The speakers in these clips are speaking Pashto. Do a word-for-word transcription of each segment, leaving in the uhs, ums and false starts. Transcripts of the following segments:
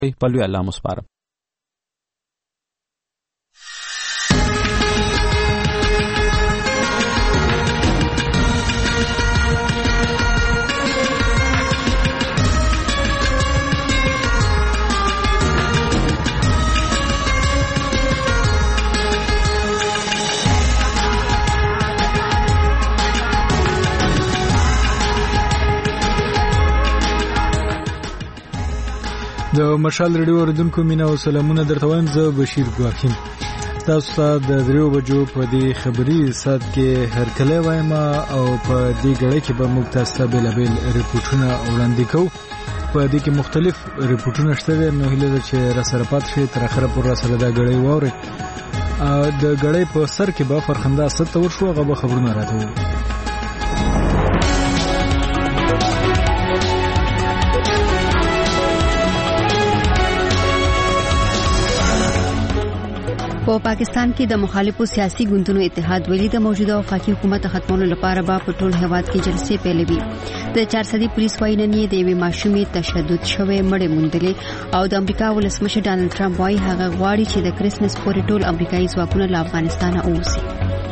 په لوی الله مو سپارم. د مشال ریډیو اوریدونکو مینا او سلامونه درته وایم. زه بشیر ګواخیم. تاسو ته د دریو بجو په دې خبري سات کې هرکلی وایم او په دې غړې کې به موږ تاسو ته بېلابېل ریپورتونه وړاندې کوو. په دې کې مختلف ریپورتونه شته، نو هیله ده چې را سره پات شي تر اخره پورې را سره دا غړې واوري. د غړې په سر کې به فرخنده ست ور شو، هغه به خبرونه راته وي. په پاکستان کې د مخالفو سیاسي ګوندونو اتحاد ویلي د موجوده وفاقي حکومت ختمولو لپاره به په ټول هیواد کې جلسې پیلوي. د چارسدي پولیس وايي نن یې د یوې ماشومې تشدد شوی مړې موندلې او د امریکا ولسمشر ډانلډ ټرمپ وايي هغه غواړي چې د کرسمس پورې ټول امریکایي ځواکونه له افغانستان اوسي.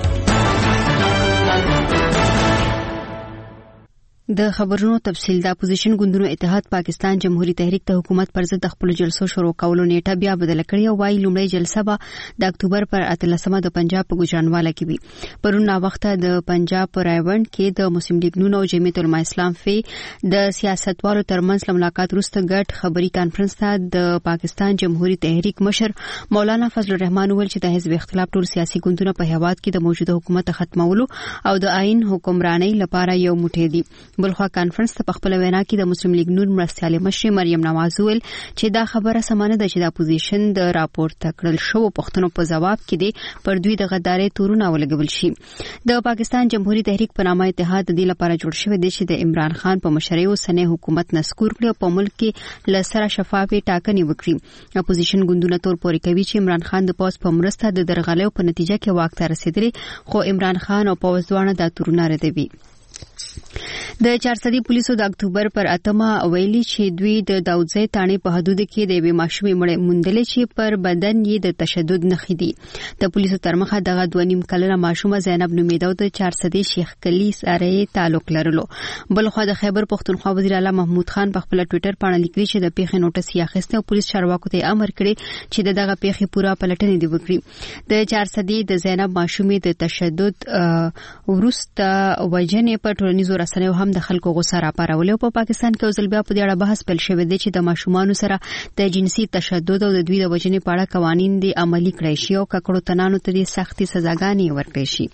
د خبرونو تفصیل. د اپوزیشن ګوندونو اتحاد پاکستان جمهوریت تحریک ته حکومت پر ضد خپل جلسو شروع کولو نیټه بیا بدل کړې او وايي لومړی جلسه به د اکتوبر پر اتلسمه د پنجاب په ګوجرانواله کې وي. پرون نا وخته د پنجاب پر رایوند کې د مسلم لیگ نون او جمعیت العلماء اسلام فی د سیاستوالو ترمنځ ملاقات وروسته ګډ خبري کانفرنس ته د پاکستان جمهوریت تحریک مشر مولانا فضل الرحمن ویل چې د حزب اختلاف ټول سیاسي ګوندونه په هیواد کې د موجوده حکومت ختمولو او د آئین حکمرانۍ لپاره یو موټی دي. بلخوا کانفرنس ته په خپل وینا کې د مسلم لیگ نون مرستیال مشر مریم نواز ویل چې دا خبره سمانه ده چې د اپوزیشن د راپورته کړل شو پښتنو په جواب کې دی پر دوی د غداري تورونه ولګول شي. د پاکستان جمهوریت تحریک په نامه اتحاد د دې لپاره جوړ شوی دی چې د عمران خان په مشرۍ اوسنۍ حکومت نسکور کړي په ملک کې لسره شفافي ټاکنې وکړي. اپوزیشن ګوندونه تور پورې کوي چې عمران خان د پوز په مرسته د درغلیو په نتیجه کې واک ته رسیدلی، خو عمران خان او پوز دوانه د تورونه ردوي. د چارسدي پولیسو د اکتوبر پر اتمه ویلي چې دوی د داودزی تانې په حدود کې د یوې ماشومې مړې موندلې چې پر بدن یې د تشدد نښې دي. د پولیسو تر مخه دغه دوه نیم کلنه ماشومه زینب نومیده او د چارسدي شیخ کلی سره تعلق لرلو. بلخوا د خیبر پښتونخوا وزیر اعلی محمود خان په خپل ټوئیټر باندې لیکلي چې د پیښې نوټس یې اخیسته او پولیس چارواکو ته امر کړی چې دغه پیښې پوره پلټنې دی وکړي. د چارسدي د زینب ماشومې د تشدد ورسته وجنې په ټولنیزو رسنیو هم د خلکو غوسه راپارولې او په پاکستان کې اوسل بیا په دې اړه بحث پیل شوی دی چې د ماشومانو سره د جنسي تشدد او د دوی د وجنې په اړه قوانين دي عملي کړی شي او ککړو تنانو ته دي سختي سزاګانې ورکړي شي.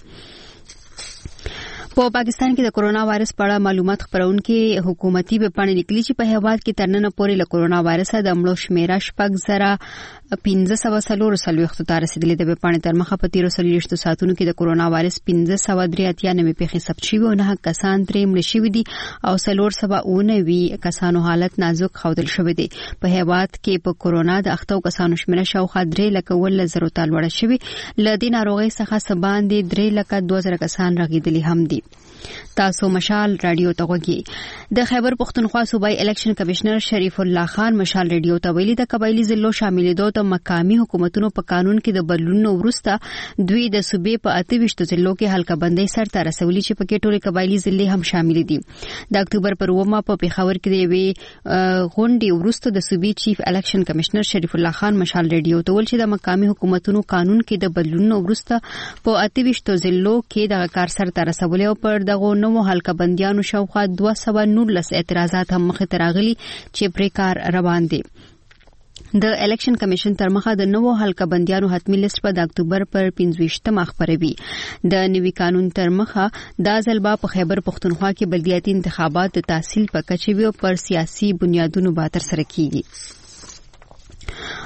په پاکستان کې د کرونا وایرس په اړه معلومات خبرونکې حکومتي ویبپاڼې لیکلي چې په هیواد کې تر نن پورې له کرونا وایرس د مړو شمیره شپږ زره پنځه سوه څلور څلوېښتو ته رسیدلې. د ویبپاڼې تر مخه په تیرو څلوېښتو ساعتونو کې د کرونا وایرس پنځه سوه درې اتیا نوي پیښې ثبت شوي او نهه کسان ترې مړه شوي دي او څلور سوه اووه نوي کسانو حالت نازک ښودل شوی دی. په هیواد کې په کرونا د اخته کسانو شمیره شاوخوا درې لکه اوولس زرو ته لوړه شوې. له دې ناروغۍ څخه څه باندې درې لکه دوه زره کسان رغېدلي هم دي. تاسو مشال رادیو ته غوږی. د خیبر پښتونخوا صوبایي الیکشن کمشنر شریف الله خان مشال رادیو ته ویلي د قبایلی ضلعو شاملېدو ته مقامي حکومتونو په قانون کې د بدلونونو وروسته دوی د صوبې په اته ویشتو ضلعو کې حلقه بندۍ سرته رسولي چې پکې ټولې قبایلی ضلعې هم شامل دي. د اکتوبر پر اوومه په پیښور کې د یوې غونډې وروسته د صوبې چیف الیکشن کمشنر شریف الله خان مشال رادیو ته ویل چې د مقامي حکومتونو قانون کې د بدلونونو وروسته په اته ویشتو ضلعو کې د کار سرته رسولي او پر دغه نو حلقه بندیانو شاوخوا دوه سوه نولس اعتراضات هم مخې ته راغلي چې پرې کار روان دي. د الیکشن کمیشن تر مخه د نوو حلقه بندیانو حتمی لیست په د اکتوبر پر پنځویشتمه خبروي. د نوي قانون تر مخه دا ځل به په خیبر پښتونخوا کې بلدیاتي انتخابات د تحصیل په کچه وي او پر سیاسي بنیادونو به ترسره کیږي.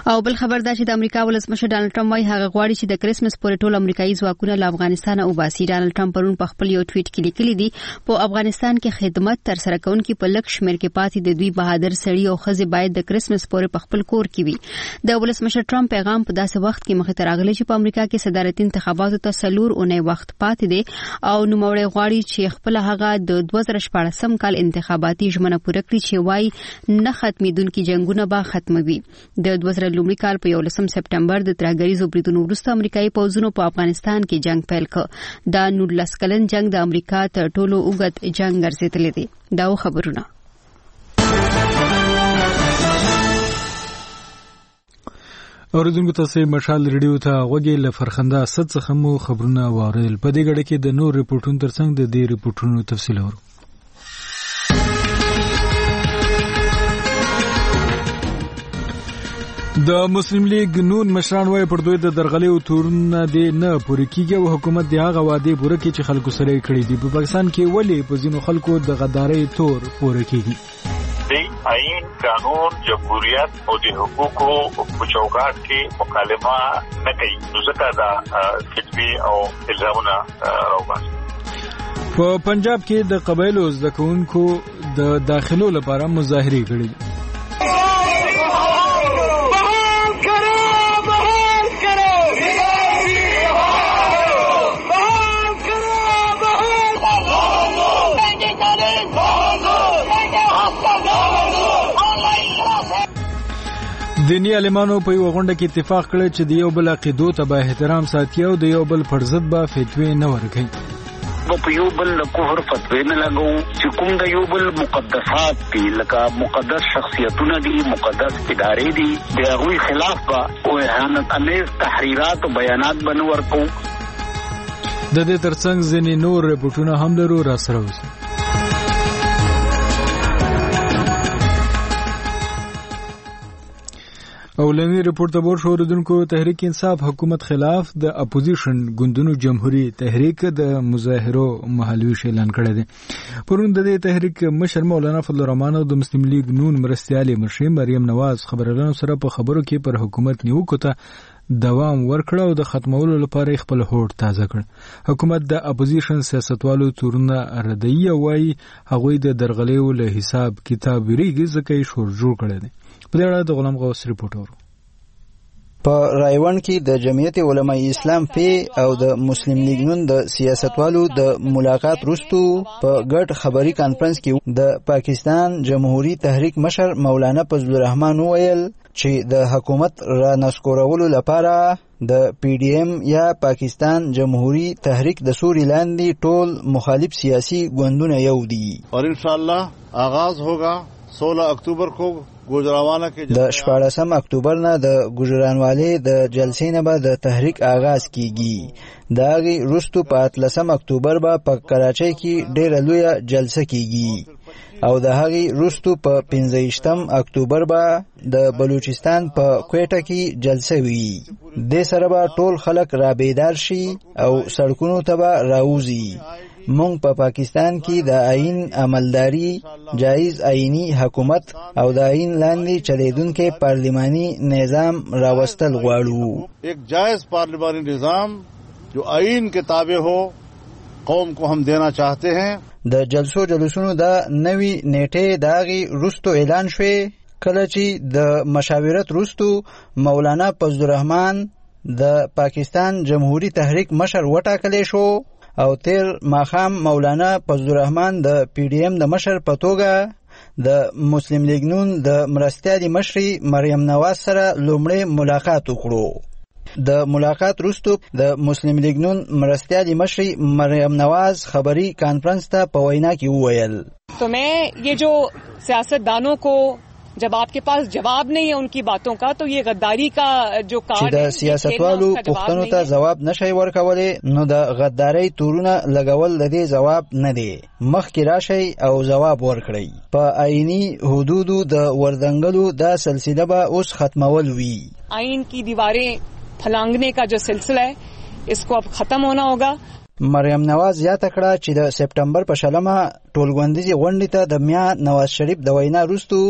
او بل خبر دا چې د امریکا ولسمشر ډانلډ ټرمپ وايي هغه غواړي چې د کریسمس پورې ټول امریکایي ځواکونه له افغانستان او باسي. ډانلډ ټرمپ پرون په خپل یو ټویټ کې لیکلي دي په افغانستان کې خدمت تر سره کوونکي په لک شمیر کې پاتې د دوی بهادر سړي او ښځې باید د کریسمس پورې په خپل کور کې وي. د ولسمشر ټرمپ پیغام په داسې وخت کې مخې ته راغلی چې په امریکا کې صدارتي انتخاباتو ته څلور اونۍ وخت پاتې دی او نوموړی غواړي چې خپل هغه د دوه زره شپاړسم کال انتخاباتي ژمنه پوره کړي چې وايي نه ختمېدونکي جنگونه به ختموي. د دوه زره لومړي کال په یولسم سپټمبر د ترهګریزو بریدونو وروسته امریکایي پوځونو په افغانستان کې جنگ پیل کړ. دا نولس کلن جنگ د امریکا تر ټولو اوږد جنگ ګرځېدلی دی. دا خبرونه اوریدونکو تاسو مشال ریډیو ته غوږی له فرخنده صد څخه مو خبرونه واورل. په دې غړي کې د نور ریپورتونو ترڅنګ د دې ریپورتونو تفصیل اورو. د مسلم لیگ نون مشران وای پر دوی د درغلي او تورونه دی نه پوره کیږي او حکومت دی هغه وعده پوره کوي چې خلکو سره کړی دي. په پاکستان کې ولی په ځینو خلکو د غداري تور پوره کیږي. د آئین قانون جمهوریت او د حقوقو په چوکاټ کې مکالمه نه کوي نو ځکه دا کتبي او الزامونه راوباسي. په پنجاب کې د قبایلو زدکونکو د داخلو لپاره مظاهره کړې. دینی عالمانو په یو غونډه کې اتفاق کړی چې د یو بل عقیدو ته به احترام ساتي او د یو بل پر ضد به فتوی نه ورکړي. په یو بل کفر فتوی نه لګو چې کوم د یو بل مقدسات دي لکه مقدس شخصیتونه دي مقدس ادارې دي د هغوی خلاف به او اهانت امیز تحریرات او بیانات به نه ورکو. د دې ترڅنګ ځینې نور رپورټونه هم لرو را سره اوسئ. اولنی رپورت د بور شوردونکو تحریک انصاف حکومت خلاف د اپوزیشن ګوندونو جمهوریت تحریک د مظاهرو محلوي اعلان کړی دی. پرون د دې تحریک مشر مولانا فضل الرحمن او د مسلم لیگ نون مرستیالي مشر مریم نواز خبرلانو سره په خبرو کې پر حکومت نیوکو ته دوام ورکړ او د ختمولو لپاره خپل هوډ تازه کړ. حکومت د اپوزیشن سیاستوالو تورونه ردیه وایي هغوی د درغلیو له حساب کتاب ریږي ځکه یې شور جوړ کړی دی. په دې اړه د غلام غوث ریپورت اورو. په رایوان کې د جمعیت علماء اسلام پی او د مسلم لیگ نون د سیاستوالو د ملاقات وروسته په ګډ خبري کانفرنس کې د پاکستان جمهوری تحریک مشر مولانا فضل الرحمن ویل چې د حکومت را نسکورولو لپاره د پی ڈی ایم یا پاکستان جمهوری تحریک د سوري لاندې ټول مخالف سیاسی ګوندونه یو دي اور انشاءاللہ آغاز ہوگا سولہ اکتوبر کو گوجرانواله کې د شپاړسم اکتوبر نه د ګوجرانوالې د جلسې نه به د تحریک آغاز کیږي. دا غي وروسته په اتلسم اکتوبر به په کراچۍ کې ډېره لویه جلسه کیږي او د هغې وروسته په پنځه ویشتم اکتوبر به د بلوچستان په کوټه کې جلسه وي. دې سره به ټول خلک را بیدار شي او سړکونو ته به راوځي. مونږ په پا پاکستان کې د آئین عملداري جایز آئینی حکومت او د آئین لاندې چلیدونکي پارلیمانی نظام راوستل غواړو. ایک جائز پارلیمانی نظام جو آئین کے تابع ہو قوم کو ہم دینا چاہتے ہیں. د جلسو جلسونو د نوی نیټه داغي روستو اعلان شوه کله چې د مشاورت روستو مولانا فضل الرحمن د پاکستان جمهوری تحریک مشر وټاکل شو او تیر ماخام مولانا فضل الرحمن د پی ڈی ایم د مشر په توګه د مسلم لیگ نون د مرستیالي مشري مریم نواز سره لومړی ملاقات وکړو. د ملاقات وروسته د مسلم لیگ نون مرستیالي مشري مریم نواز خبري کانفرنس ته په وینا کې وویل تو मैं ये जो सियासतदानों को जब आपके पास जवाब नहीं है उनकी बातों का तो ये गद्दारी का जो कार्ड है सियासतवालو پښتنو ته جواب نشي ورکولې نو د غداري تورونه لګول د دې جواب نه دی. مخکې راشي او جواب ورکړي. په آئینی حدودو د وردنګلو دا سلسله به اوس ختمول وي. آئین کی دیواریں پھلانگنے کا جو سلسلہ ہے اس کو اب ختم ہونا ہوگا. مریم نواز یاد کړه چې د سپټمبر په شلمه ټولګوندیزي غونډې ته د میا نواز شریف د وینا وروسته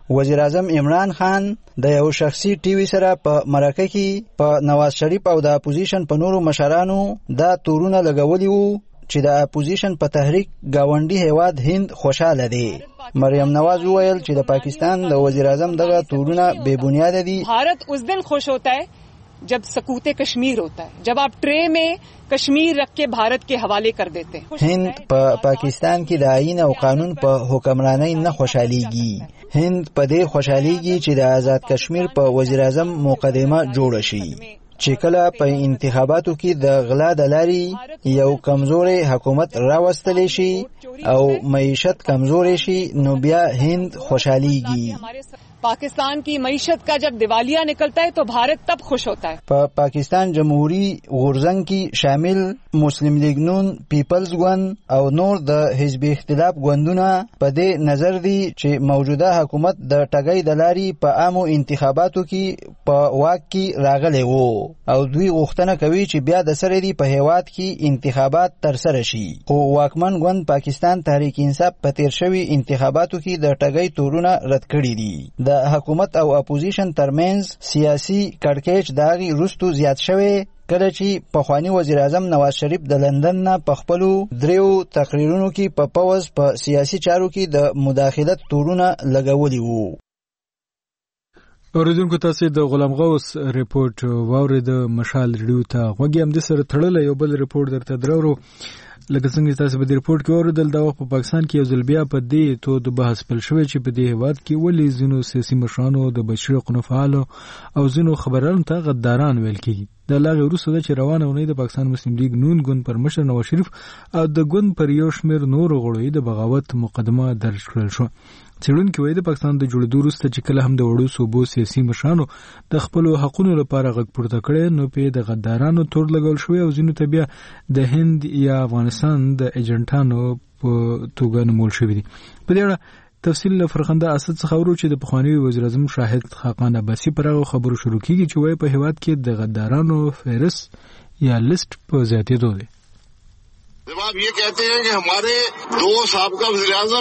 وزیر اعظم عمران خان د یو شخصي ټي وي سره په مرکه کې په نواز شریف او د اپوزیشن په نورو مشرانو دا تورونه لګولي وو چې د اپوزیشن په تحریک گاونډي هیواد هند خوشاله دی. مریم نواز وویل چې د پاکستان د وزیر اعظم دغه تورونه بے بنیاد دي. भारत उस दिन खुश होता है जब सकूत कश्मीर होता है, जब आप ट्रे में कश्मीर रख के भारत के हवाले कर देते हैं. هند په پاکستان کې د آئین او قانون په حکمرانۍ نه خوشاليږي. هند په دې خوشاليږي چې د آزاد کشمیر په وزیر اعظم مقدمه جوړ شي چې کله په انتخاباتو کې د غلا د لارې یو کمزوري حکومت راوستل شي او معیشت کمزوري شي نو بیا هند خوشاليږي. पाकिस्तान की मईशत का जब दिवालिया निकलता है तो भारत तब खुश होता है. पा, पाकिस्तान जमहूरी غورځنګ کې شامل مسلم لیگ نون، پیپلز ګوند او نور د حزب اختلاف ګوندونه په دې نظر دي چې موجوده حکومت د ټګۍ د لارې په عامو انتخاباتو کې په واک کې راغلی وو او دوی غوښتنه کوي چې بیا د سره دی په هیواد کې انتخابات ترسره شي. خو واکمن ګوند پاکستان تحریک انصاف په تیر شوي انتخاباتو کې د ټګۍ تورونه رد کړي دي. د حکومت او اپوزیشن ترمنځ سیاسي کړکېچ د هغې وروسته زیات شوی کله چې پخوانی وزیر اعظم نواز شریف د لندن نه په خپلو دریو تقریرونو کې په پوز په سیاسي چارو کې د مداخلت تورونه لګولي وو. اوریدونکو تاسو د غلام غوث ریپورت واورید. مشال ریډیو ته غوږی هم د سره تړل یو بل ریپورت درته درو. لکه څنګه تاسو په دې ریپورت کې اوریدل دا وخت په پاکستان کې یو ځل بیا په دې تو د بحث پل شوی چې په دې هیواد کې ولې ځینو سیاسي مشرانو د بشري حقوقو فعالو او ځینو خبرانو ته غداران ویل کیږي. د لاغه وروسته د روانه ونې د پاکستان مسلم لیگ نون ګوند پر مشر نواز شریف او د ګوند پر یو شمېر نور غړو د بغاوت مقدمه درج کړل شو. څېړونکي وایي د پاکستان د جوړېدو وروسته چې کله هم د وړو صوبو سیاسي مشرانو د خپلو حقونو لپاره غږ پورته کړی نو په د غدارانو تور لګول شوی او ځینو ته بیا د هند یا افغانستان د ایجنټانو په توګه نومول شوي دي. په دې اړه تفصیل له فرخنده اسد څخه ورو چې د پخوانی وزیر اعظم شاهد خاقان عباسي پر هغه خبرو شروع کیږي چې وایي په هیواد کې د غدارانو فهرست یا لیست په زیاتېدو دی. जब आप ये कहते हैं कि हमारे दो साबका वज़ीर आज़म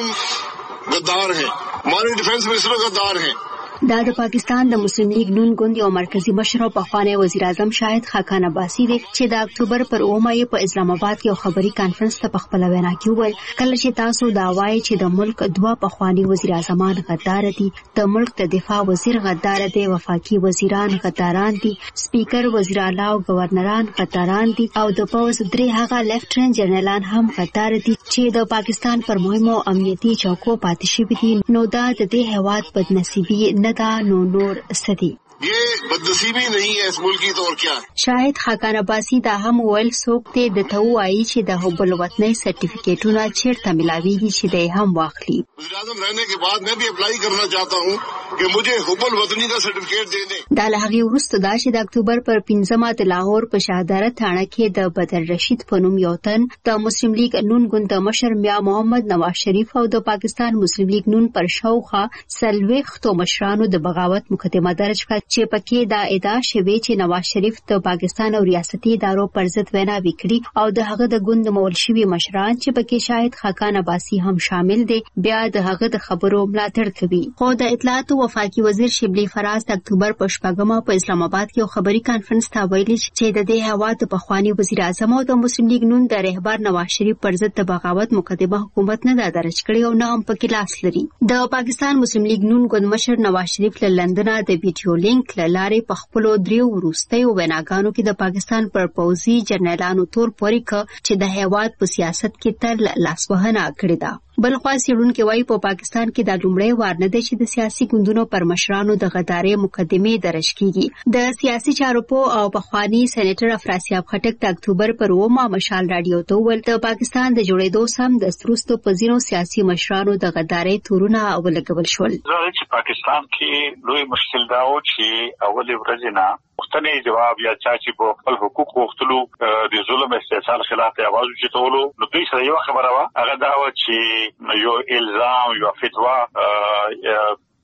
गद्दार हैं, हमारे डिफेंस मिनिस्टर गद्दार हैं, دا د پاکستان د مسلم لیگ نون ګوند یو مرکزی مشر او پخوانی وزیر اعظم شاهد خاقان عباسي دی چې د اکتوبر پر اومه یې په اسلام آباد کې یو خبري کانفرنس ته په خپل وینا کې وویل کله چې تاسو دا وایي چې د ملک دوه پخوانی وزیر اعظمان غدار دي، د ملک د دفاع وزیر غدار دی، وفاقي وزیران غداران دي، سپیکر وزیر اعلی او گورنران غداران دي او د پوز درې هغه لیفټننټ جنرالان هم غدار دي چې د پاکستان پر مهمو امنیتي چوکو پاتې شوي دي. نو دا د دې هیواد بدنصیبي ندا نو نور سدي. ये बदनसीबी नहीं है इस मुल्क की तो और क्या है. شاهد خاقان عباسي دا هم ویل څوک ته د تو وایي چې د حب الوطنۍ سرټیفیکیټونه چیرته ملاويږي چې د هم واخلي. वज़ीर आज़म रहने के बाद मैं भी अप्लाई करना चाहता हूँ कि मुझे हुब الوطنی का सर्टिफिकेट दे दें. دا له هغې وروسته دا چې د اکتوبر پر پنځمه د لاهور په شهادره تاڼه کې د بدر رشید په نوم یو تن د مسلم لیگ نون ګوند د مشر میا محمد نواز شریف او د پاکستان مسلم لیگ نون پر شاوخوا څلوېښتو مشرانو د بغاوت مقدمه درج کړه چې پکې دا ادعا شوې چې نواز شریف د پاکستان او ریاستي ادارو پر ضد وینا وکړي او د هغه د ګوند مول شوي مشران چې پکې شاهد خاقان عباسي هم شامل دي بیا د هغه د خبرو ملاتړ کوي. خو د اطلاعات او وفاقي وزیر شبلی فراز د اکتوبر په شپږمه په اسلام آباد کې یو خبري کانفرنس ته ویلي چې د دې هوا د پخوانی وزیر اعظم او د مسلم لیگ نون د رهبر نواز شریف پر ضد د بغاوت مقدمه حکومت نه درج کړي او نه هم پکې لاس لري. د پاکستان مسلم لیگ نون ګوند مشر نواز شریف له لندن د ویډیو لینک لارې په خپلو دریو وروستیو ویناګانو کې د پاکستان پر پوځي جنرالانو تور پورې کړ چې د هیواد په سیاست کې تر لاسوهنه کړې ده. بلخوا څېړونکي وایي په پاکستان کې دا لومړی وار نه دی چې د سیاسي ګوندونو پر مشرانو د غدارۍ مقدمې درج کیږي. د سیاسي چارو په او پخوانی سېنیټر افراسیاب خټک د اکتوبر پر اومه مشال راډیو ته وویل د پاکستان د جوړېدو سم د وروستو په ځینو سیاسي مشرانو د غدارۍ تورونه ولګول شول. چې پاکستان کې لوی مشکل دا و چې اولې ورځې نه پښتنې جواب یا چا چې په خپل حقوق غوښتلو د ظلم استحصال خلاف یې आवाज اوچتولو نو دوی سره یو خبره وه هغه دا وه چې یو الزام یو فتوا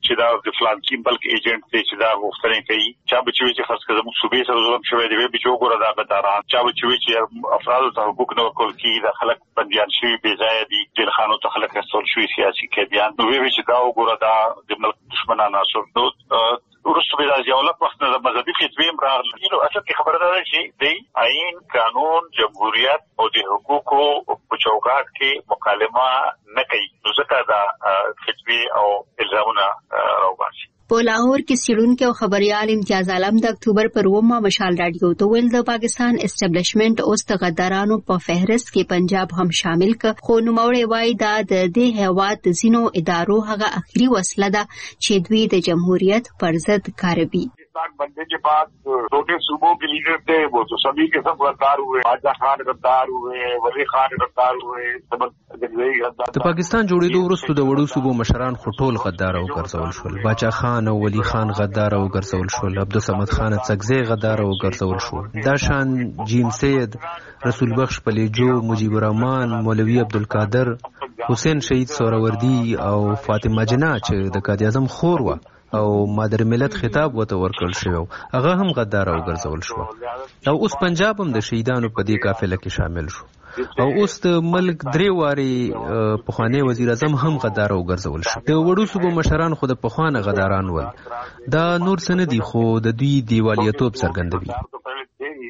چې دا د فلانکي بلک ایجنټ دی چې دا غوښتنې کوي چا به چې چې خاص کزمو صوبې سره ظلم شوی دی به جو ګوره دا غداران چا به چې افراد ته حقوق نه ورکول کی دا خلک بنديان شوی بې ځای دي د خانو ته خلک رسول شوی سیاسي کېدیان نو وی چې دا وګوره دا د ملک دشمنانو عناصر نو ورسره به راځي او لکه وخت نه مذهبي فتوی راغلي نو اصل کې خبره ده چې د آئین قانون جمهوریت او د حقوقو په چوکاټ کې مکالمه نه کوي نو ځکه دا فتوی او الزامونه راوباسي په لاهور کې سیړونکو او خبريال امتیاز عالم د اکتوبر پر اومه مشال رادیو ته ویل د پاکستان اسټابلیشمنت اوس د غدارانو په فهرست کې پنجاب هم شامل ک خو نوموړی وایي دا د دې هیواد د زینو ادارو هغه اخري وسله ده چې دوی د جمهوریت پر ضد کاروي बनने के बाद छोटे सूबों के लीडर थे वो तो सभी के सब गद्दार हुए बादशाह खान गद्दार हुए वली खान गद्दार हुए د پاکستان جوړېدو وروسته د وړو صوبو مشران خو ټول غدار او ګرځول شول باچا خان او ولی خان غدار او ګرځول شول عبدالصمد خان څکزی غدار او ګرځول شو دا شان جیم سید رسول بخش پلیجو مجیب الرحمن مولوی عبدالقادر حسین شهید سوراوردی او فاطمه جنا چې د قائد اعظم خور و او مادر ملت خطاب وته ورکړل شو هغه هم غدار او ګرځول شو او اوس پنجاب هم د شهیدانو په دې قافله کې شامل شو او اوس د ملک درې واري پخوانی وزیر اعظم هم غدار او ګرځول شو د وړو صوبو مشران خو د پخوانه غداران ول دا نور سندي خو د دوی دیوالیتوب څرګندوي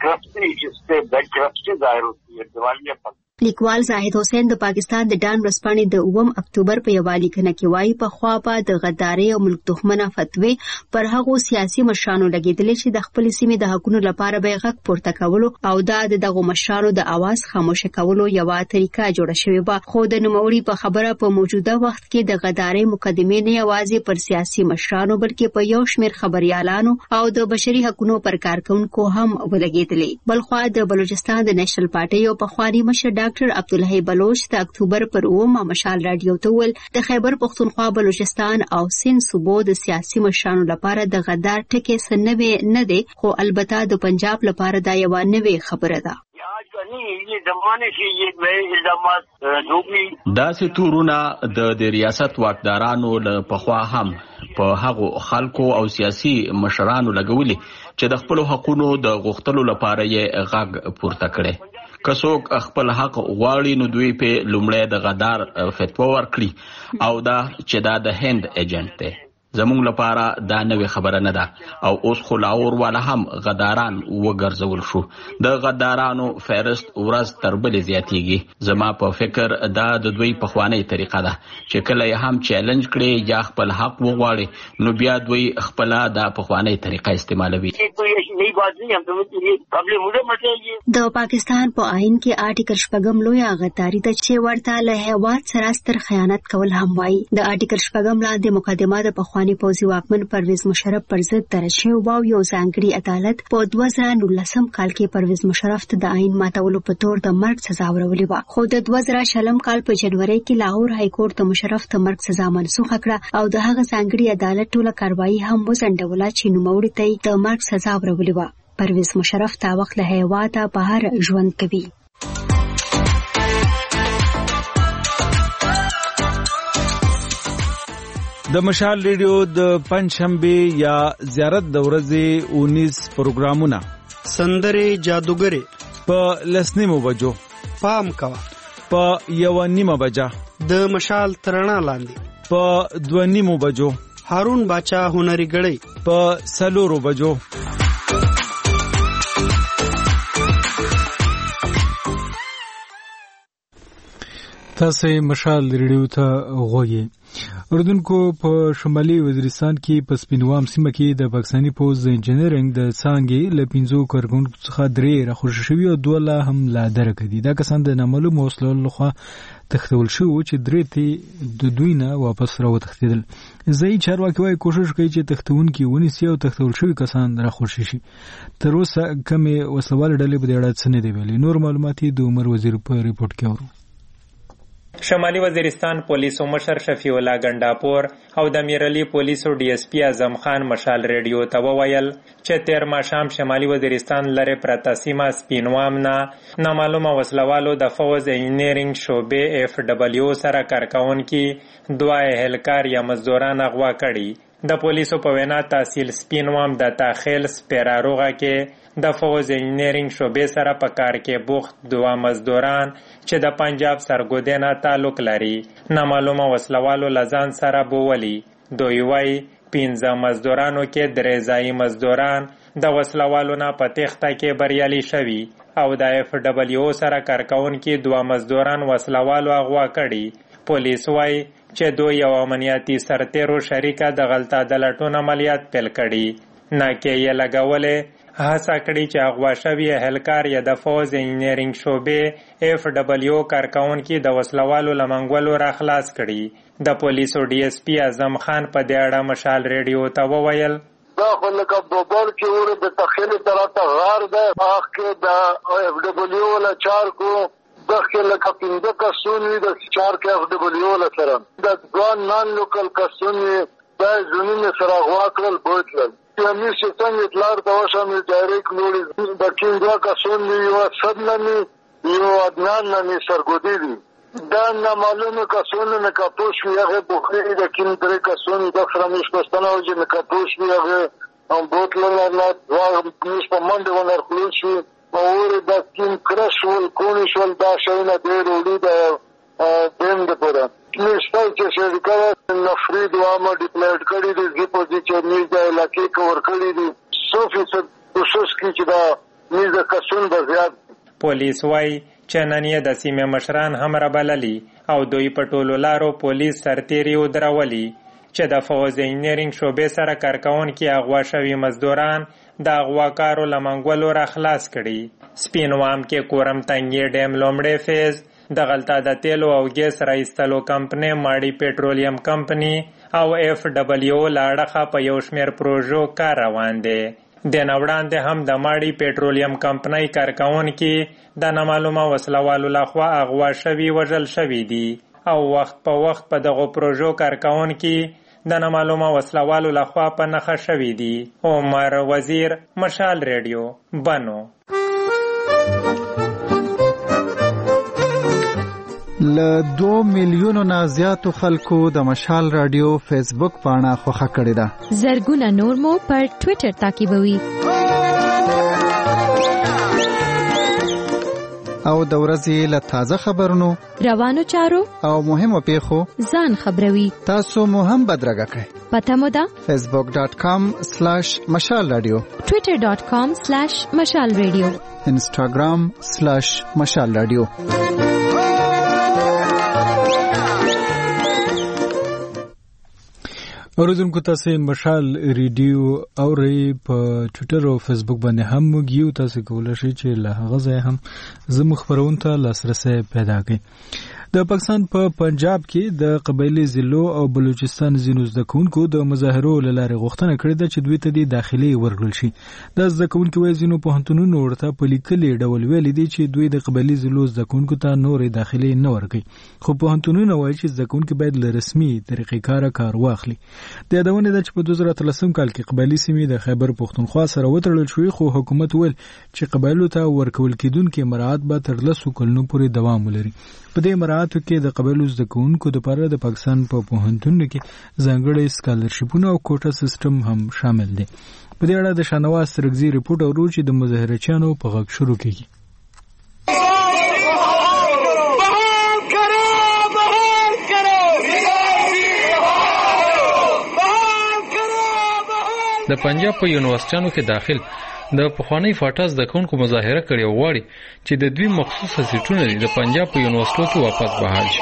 لیکوال زاهد حسین د پاکستان د ډان ورځپاڼې د اووم اکتوبر په یوه لیکنه کې وایي په خوا به د غدارۍ او ملک دښمنه فتوی پر هغو سیاسي مشرانو لګېدلې چې د خپلې سیمې د حقونو لپاره به یې غږ پورته کولو او دا د دغو مشرانو د اواز خاموشه کولو یوه طریقه جوړه شوې وه خو د نوموړي په خبره په موجوده وخت کې د غدارۍ مقدمې نه یوازې پر سیاسي مشرانو بلکې په یو شمېر خبریالانو او د بشري حقونو پر کارکونکو هم ولګېدلې بلخوا د بلوچستان د نیشنل پارټۍ او پخواني مشر ډاکټر عبدالحی بلوچ د اکتوبر پر اومه مشال رادیو ته ویل د خیبر پختونخوا بلوچستان او سند صوبو د سیاسي مشرانو لپاره د غدار ټکی څه نوی نه دی خو البته د پنجاب لپاره دا یوه نوې خبره ده داسې تورونه د د ریاست واکدارانو له پخوا هم په هغو خلکو او سیاسي مشرانو لګولي چې د خپل حقونو د غوښتلو لپاره یې غږ پورته کړي که څوک خپل حق غواړي نو دوی په لومړی د غدار فتوا ورکړي او دا چې دا د هند ایجنټ دی زموږ لپاره دا نوې خبره نه ده او اوس خو لاهور والا هم غداران وګرځول شو د غدارانو فهرست ورځ تر بلې زیاتیږي زما په فکر دا د دوی پخوانی طریقه ده چې کله یې هم چیلنج کړي یا خپل حق وغواړي نو بیا دوی خپل دا پخوانی طریقه استعمالوي د پاکستان په آئین کې آرټیکل شپږم لویه غداري ده چې ورته له هیواد سره ستر خیانت کول هم وایي د آرټیکل شپږم لاندې مقدمه د پخوانی پوځي واکمن پرویز مشرف پر ضد درج شوی و یو ځانګړي عدالت په دوه زره نولسم کال کې پرویز مشرف ته د آئین ماتولو په تور د مرګ سزا ورولې وه خو د دوه زره شلم کال په جنوري کې لاهور های کورټ د مشرف ته مرګ سزا منسوخه کړه او د هغه ځانګړي عدالت ټوله کاروایی هم وځنډوله چې نوموړي ته د مرګ سزا ورولې وه پرویز مشرف تا وخت له هیواده بهر ژوند کوي د مشال ریډیو د پنځشنبه یا زیارت د ورځې اونیس پروګرامونه سندره جادوګری په لسنیمو بجو پام کوا په یو نیمه بجا د مشال ترنا لاندې په دوه نیمو بجو هارون باچا هنري غړی په سلورو بجو تاسو مشال ریډیو ته غوږی اردوونکو په شمالي وزیرستان کې په سپینوام سیمه کې د پاکستاني پوز انجینرینګ د څانګې له پنځو کارکونکو څخه درې راخوشي شوي او دوه لا هم لا درک دي دا کسان د نامعلومو وسلو لخوا تښتول شو چې درې ته د دوی نه واپس راوتښتېدل ځایي چارواکي وايي کوشش کوي چې تښتونکي ونیسي او تښتول شوي کسان راخوشي شي تر اوسه کمې وسلوالې ډلې په دې اړه څه نه دي ویلي نور معلومات د عمر وزیر په ریپورت کې اورو شمالي وزیرستان پولیسو مشر شفیع الله ګنداپور او د میرلی پولیسو ډي اس پی اعظم خان مشال ریډیو ته وویل چې تیر ماښام شمالي وزیرستان لري پرته سیمه سپینوام نه نامعلومه وسلوالو د فوز انجینرینګ شعبې اف ډبلیو سره کارکونکي دوه اهلکار یا مزدوران اغوا کړي د پولیسو په وینا تحصیل سپینوام د تاخیل سپیراروغه کې د فوز انجینرینګ شعبې سره په کار کې بوخت دوه مزدوران چې د پنجاب سرګودینا تعلق لري نامعلومه وسلوالو لزان سره بوولي دوی وایي پنځه مزدورانو کې درې ځایي مزدوران د وسلوالو نه په تېښته کې بریالي شوي او د اف ډبلیو سره کارکونکي دوه مزدوران وسلوالو اغوا کړي پولیس وایي چې دوی یو امنیتي سرتیرو شریکه د غلطه د لټون عملیات پیل کړي ناکې یې لګولې هڅه کړې چې اغوا شوي اهلکار یا د فوز انجینرینګ شعبې اف ډبلیو کارکونکي د وسلوالو له منګولو را خلاص کړي د پولیسو ډي اس پی اعظم خان په دې اړه مشال ریډیو ته وویل دا خو لکه بوبر کې وره د تخیل طرفه غار ده هغه کې د اف ډبلیو له چار کو دغه لکه پنځه کسونی د چار کې اف ډبلیو له سره د ځوان نان لوکل کسونی د زمینه سره غوا کړل بوتل یمي ستنګ اطلاع ته وشامل ډایرکټ نوړي د کینګا کسونی یو صدنامي یو عدنان نامي سرګودي دي دا نامعلومه کسونه نه کاپوش وی هغه بوخري د کین درې کسونه د فرامش پښتنه او چې نه کاپوش وی هغه هم بوتل نه نه واغ مش په منډه ونر خلوص شي او د کین کرش ول کونی شول دا شینه ډېر وړي د دیم د پره نشته چې شرکت نفرید وامه ډیپلویډ کړي دي چې په دې چې میز د علاقې کور کړي دي سو فیصد کوشش کوي چې دا میز کسون به زیات پولیس وایي چې نن یې د سیمې مشران هم رابللي او دوی په ټولو لارو پولیس سرتیري ودرولي چې د فوز انجینرینګ شعبې سره کارکونکي اغوا شوي مزدوران د اغواکارو له منګولو را خلاص کړي سپینوام کې کورم تنګي ډیم لومړی فیز د غلطه د تیلو او ګیس رایستلو کمپنۍ ماړی پېټرولیم کمپنۍ او اف ډبلیو لاړخه په یو شمېر پروژو کار روان دی د نوړاندې هم د ماړی پېټرولیم کمپنۍ کارکونکي د نامعلومه وسلوالو لخوا اغوا شوي وژل شوي دي او وخت په وخت په دغو پروژو کارکونکي د نامعلومه وسلوالو لخوا په نښه شوي دي عمر وزیر مشال ریډیو بنو له دو میلیونو نه زیاتو خلکو د مشال رادیو فیسبوک پاڼه خوښه کړې ده زرګونه نور مو پر ټوئیټر تعقیبوي او د ورځې له تازه خبرونو روانو چارو او مهمو پیښو ځان خبروي تاسو مو هم بدرګه کړئ پته مو ده فیسبوک ډاټ کام سلاش مشال رادیو ټوئیټر ډاټ کام سلاش مشال رادیو انسټاګرام سلاش مشال رادیو اوریدونکو تاسو مشال ریډیو او ری په ټوئیټر او فیسبوک باندې هم موږ تاسو کولای شئ چې له هغه ځای هم زموږ خبرونه ته لاسرسي پیدا کړئ د پاکستان په پا پنجاب کې د قبایلی ضلعو او بلوچستان ځینو زده کوونکو د مظاهرو له لارې غوښتنه کړې ده چې دوی ته د داخلي ورکړل شي د زده کوونکو وایي ځینو پوهنتونونو ورته په لیکلي ډول ویلي دي چې دوی د قبایلی ضلعو زده کوونکو ته نورې داخلي نه ورکوي خو پوهنتونونه وایي چې زده کوونکي باید له رسمي طریقې کاره کار واخلي د یادونې ده چې په دوه زره اتلسم کال کې قبایلي سیمې د خیبر پښتونخوا سره وتړل شوې خو حکومت ویل چې قبایلو ته ورکول کېدونکي مراعات به تر لسو کلونو پورې دوام ولري په دې مراعاتو کې د قبایلو زده کوونکو دپاره د پاکستان په پوهنتونونو کې ځانګړی سکالرشیپونه او کوټه سیسټم هم شامل دی په دې اړه د شاهنواز سرګزي رپورټ اورو چې د مظاهرچیانو په غږ شروع کیږي د پنجاب په یونیورسيټانو کې داخل د پخوانی فاټاز د کونکو مظاهره کړي او غواړي چې د دوی مخصوصه سیټونه د پنجاب په یونیورسيټو کې واپس بحال شي.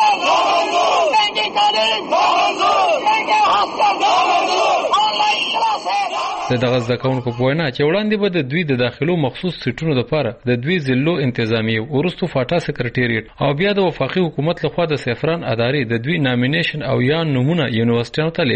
د دغه زده کوونکو په وینا چې وړاندې به د دوی د داخلو مخصوص سیټونو لپاره د دوی ضلعو انتظامی ورستو فاټا سکرټریټ او بیا د وفاقي حکومت لخوا د سفران ادارې د دوی نامینیشن او یا نمونه یونیورسيټانو ته لیږل.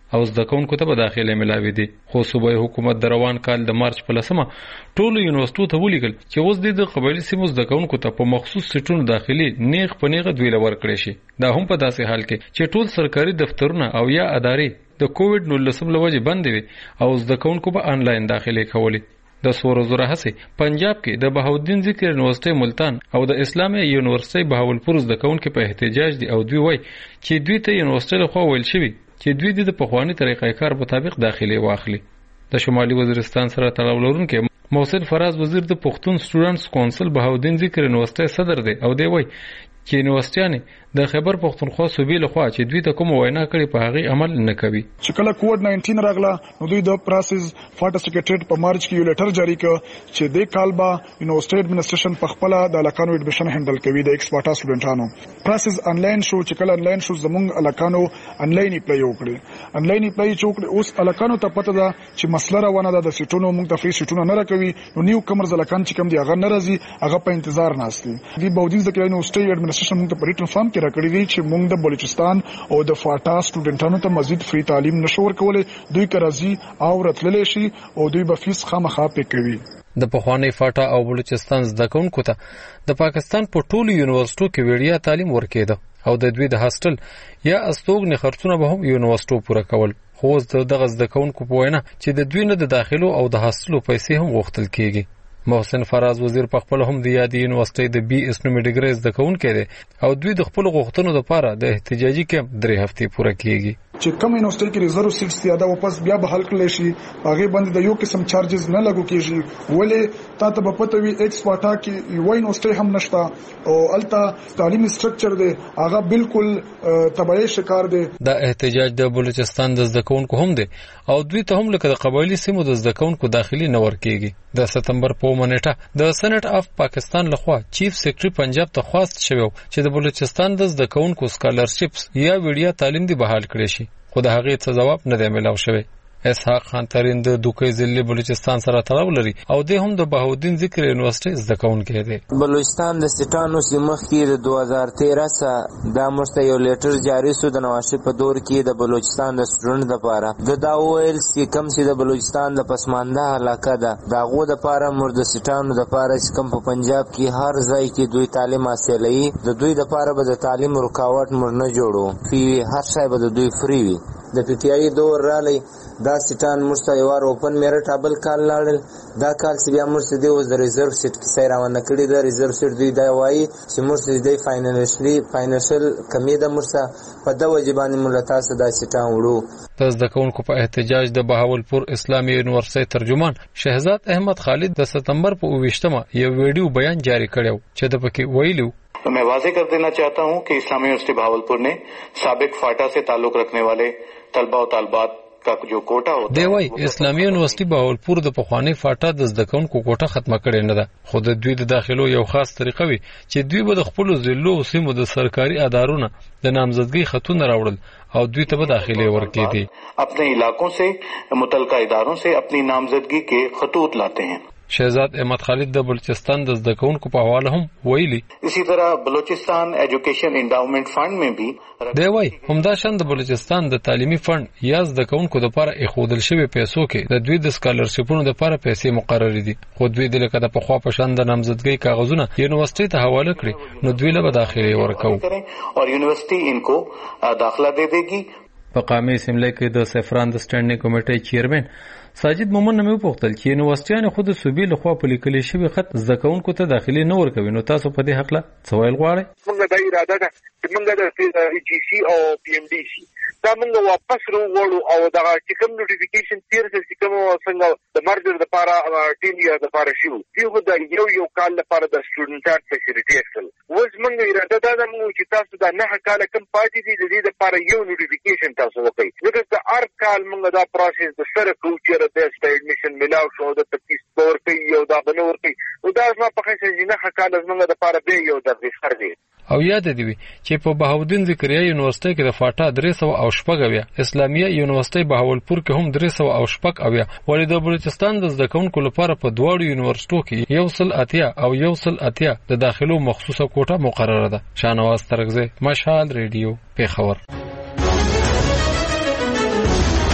او زده کوونکو ته به داخله ملاوي دي. خو صوبایي حکومت د روان کال د مارچ په لسمه ټولو یونیورسيټو ته ولیکل چې اوس د قبایلي سیمو زده کوونکو ته په مخصوص سیټونو داخلي نیغ په نیغه دوی لور کړی شي. دا هم په داسې حال کې چې ټول سرکاري دفترونه او یا ادارې د کووډ نولس لوجې بند وي او زده کوونکو به آنلاین داخله کوي. د سوره زوره هسي پنجاب کې د بهاودین ذکر یونیورسيټي ملتان او د اسلامي یونیورسيټي بهاولپور زده کوونکو په احتجاج دي او دوی وایي چې دوی ته یونیورسيټي خو ویل شوی چې دوی د پخوانی طریقې کار مطابق داخلي واخلي. د شمالي وزیرستان سره تړاو لرونکي محسن فراز وزیر د پښتون سټوډنټس کونسل بهاودین ذکر یونیورسيټي صدر دی او دی وایي چې یونیورسيټیانې د خیبر پښتونخوا صوبې لخوا چې دوی ته کوم وینا کړي په هغه عمل نه کوي. چې کله کووډ ناینټین راغله نو دوی د پروسس فاټا سیکریټریټ په مارچ کې یو لیټر جاری کړ چې د کالبا یونیورسيټي اډمنسټریشن په خپل د الکانو اډمیشن هندل کوي د ایکسپورټا سټوډنټانو. پروسس انلاین شو چې کله انلاین شو زمونږ الکانو انلاین اپلای وکړي انلاین اپلای چوکړي اوس الکانو ته پته ده چې مسله روانه ده د سیټونو موږ د فری سیټونو نه راکوي نو نیو کمرز الکان چې کوم دی هغه نه راځي هغه په انتظار ناشتي. دی بودیز د یونیورسيټي اډمنسټریشن موږ په ریټن فارم کې راکړي دي چې موږ د بلوچستان او د فاټا سټوډنټانو ته مزید فری تعلیم نشو ورکولای. دوی کرازي او راتللی شي او دوی به فیس خامخا پې کوي. د پخوانی فاټا او بلوچستان زده کوونکو ته د پاکستان په ټولو یونیورسيټو کې وړیا تعلیم ورکېده او د دوی د هاستل یا استوګنې خرڅونه به هم یونیورسيټو پوره کول. خو دغه زده کوونکو په وینا چې د دوی نه د داخلو او د هاستلو پیسې هم غوښتل کیږي. محسن فراز وزیر په خپل هم د یادې یونیورسيټي د بي اس نومي ډیګري زده کوونکی دی او دوی د خپل غوښتنو لپاره د احتجاجي کیمپ درې هفتې پوره کیږي. چې کوم یونیورسيټي کې ریزرو سیټس دی دا واپس بیا به حل کړل شي هغه باندې د یو قسم چارجز نه لګو کیږي. ولې تا ته په پته وي ایکس واټا کې یو یونیورسيټي هم نشته او التا تعلیمي سټرکچر دی هغه بالکل تبعی شکار دی. دا احتجاج د بلوچستان د زده کوونکو هم دی او دوی ته هم لکه د قبایلی سیمو د زده کوونکو داخلي نه ورکیږي. د سپتمبر په منېټه د سېنات اف پاکستان لخوا چیف سیکریټري پنجاب ته خواست شوی چې د بلوچستان د زده کوونکو سکالرشپس یا ویډیا تعلیم دی بحال کړي شي خو د هغې څه ځواب نه دی ملاو شوی. اسحاق خان ترین د دوکۍ ضلع بلوچستان سره تړاو لري او د هم د بهاودین ذکر یونیورسيټي زده کوونکی دی. بلوچستان د سټانو سیمخ کې د دوه هزار تیرہ څخه د مرسته یو لیټر جاری شو د نواشي په دور کې د بلوچستان د سټوډنټ لپاره د دا ویل چې کم چې د بلوچستان د پسمانده علاقه ده داغو د لپاره مرد سټانو د لپاره چې کم په پنجاب کې هر ځای کې دوی تعلیم حاصلوي د دوی لپاره به د تعلیم رکاوټ مر نه جوړو فی هر شی به د دوی فری وي. د پی ټی آی دور رالی دا سټان مرسته یو اوپن میرټ ابل کال لاړل دا کال چې بیا مرسته دی اوس د ریزرو سیټ کې سیر روانه کړی د ریزرو سیټ دوی دا وایي چې مرسته دی فاینانشلی فاینانشل کمی د مرسته په د وجبانی ملتا سره دا سټان وړو. د زده کوونکو په احتجاج د بهاولپور اسلامي یونیورسيټي ترجمان شهزاد احمد خالد د ستمبر په اوویشتمه یو ویډیو بیان جاری کړو چې د پکې ویلو तो मैं वाज़ेह कर देना चाहता हूं कि इस्लामी यूनिवर्सिटी भावलपुर ने साबिक फाटा से ताल्लुक रखने वाले तलबा और तालबात का जो कोटा होता دی وای اسلامي یونیورسيټي بهاولپور د پخوانی فاټا د زده کوونکو کوټه ختمه کړې نه ده خو د دوی د داخلو یو خاص طریقه وي چې دوی به د خپل ضلعو او سیمو د سرکاري ادارونو د نامزدګۍ خطونه راوړل او دوی ته به داخلي ورکېدي. अपने इलाकों से मुतलका इदारों से अपनी नामजदगी के खतूत लाते हैं. शहजाद अहमद खालिद د بلوچستان د زده کوونکو په حواله هم ویلي इसी तरह बलूचिस्तान एजुकेशन एंडाउमेंट फंड में भी دی وای همدا شان د بلوچستان د تعلیمي فند یا زده کوونکو لپاره اخودل شوی پیسو کې د دوی د سکالرشپونو لپاره پیسې مقرر دي خو دوی د لکه د پخوا په شان د نامزدګۍ کاغذونه یونیورسيټي ته حواله کړي نو دوی له داخلي ورکو और यूनिवर्सिटी इनको दाखिला दे देगी. په قامي اسمبلی کې د سفران د سټانډینګ کمیټې چیرمن ساجد مومن نه وپوښتل چې یونیورسيټیان خود صوبې لخوا په لیکل شوی خط زده کوونکو ته داخلي نه ورکوي نو تاسو په دې حق له څه ویل غواړئ؟ موږ د اراده ده چې موږ د ای جی سی او پی ایم ډي سی دا موږ واپس وروړو او دا چې کوم نوټیفیکیشن تیر چې کوم څنګه د مرجر لپاره ټیم یا د لپاره شو دیغه د یو یو کال لپاره د سټوډنټ فیسیلیټي اکسل وز موږ اراده ده چې تاسو د نه کال کم پاتې دي د دې لپاره یو نوټیفیکیشن تاسو وکړئ ځکه د هر کال موږ دا پروسس د سره کوچر د ایڈمیشن ملاو شو د تکلیف تور کوي او دا بنور کوي او دا ما په خاصه جنه حکاله زمونږ د پاره به یو د ذکر دی او یاد دی چې په بهاودین ذکریا یونیورسيټي کې د فاټا درې سوه او شپږ اویا اسلامیه یونیورسيټي بهاولپور کې هم درې سوه او شپږ اویا ولې د بلوچستان د زده کوونکو لپاره په دواړو یونیورسيټو کې یو سل اتیا او یو سل اتیا د داخلو مخصوصه کوټه مقرره ده. شانواز ترغزه مشال ریډیو پیښور.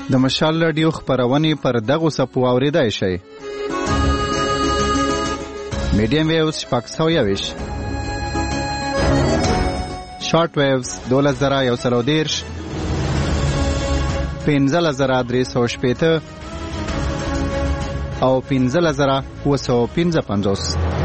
د مشال رادیو خبرونه پر دغه سپو اوریدای شي. میډیم ویوز شپږ سوه یویش، شارټ ویوز دوولس زره یو سل او دېرش، پنځلس زره درې سوه شپېته او پنځلس زره اووه سوه پنځه پنځوس.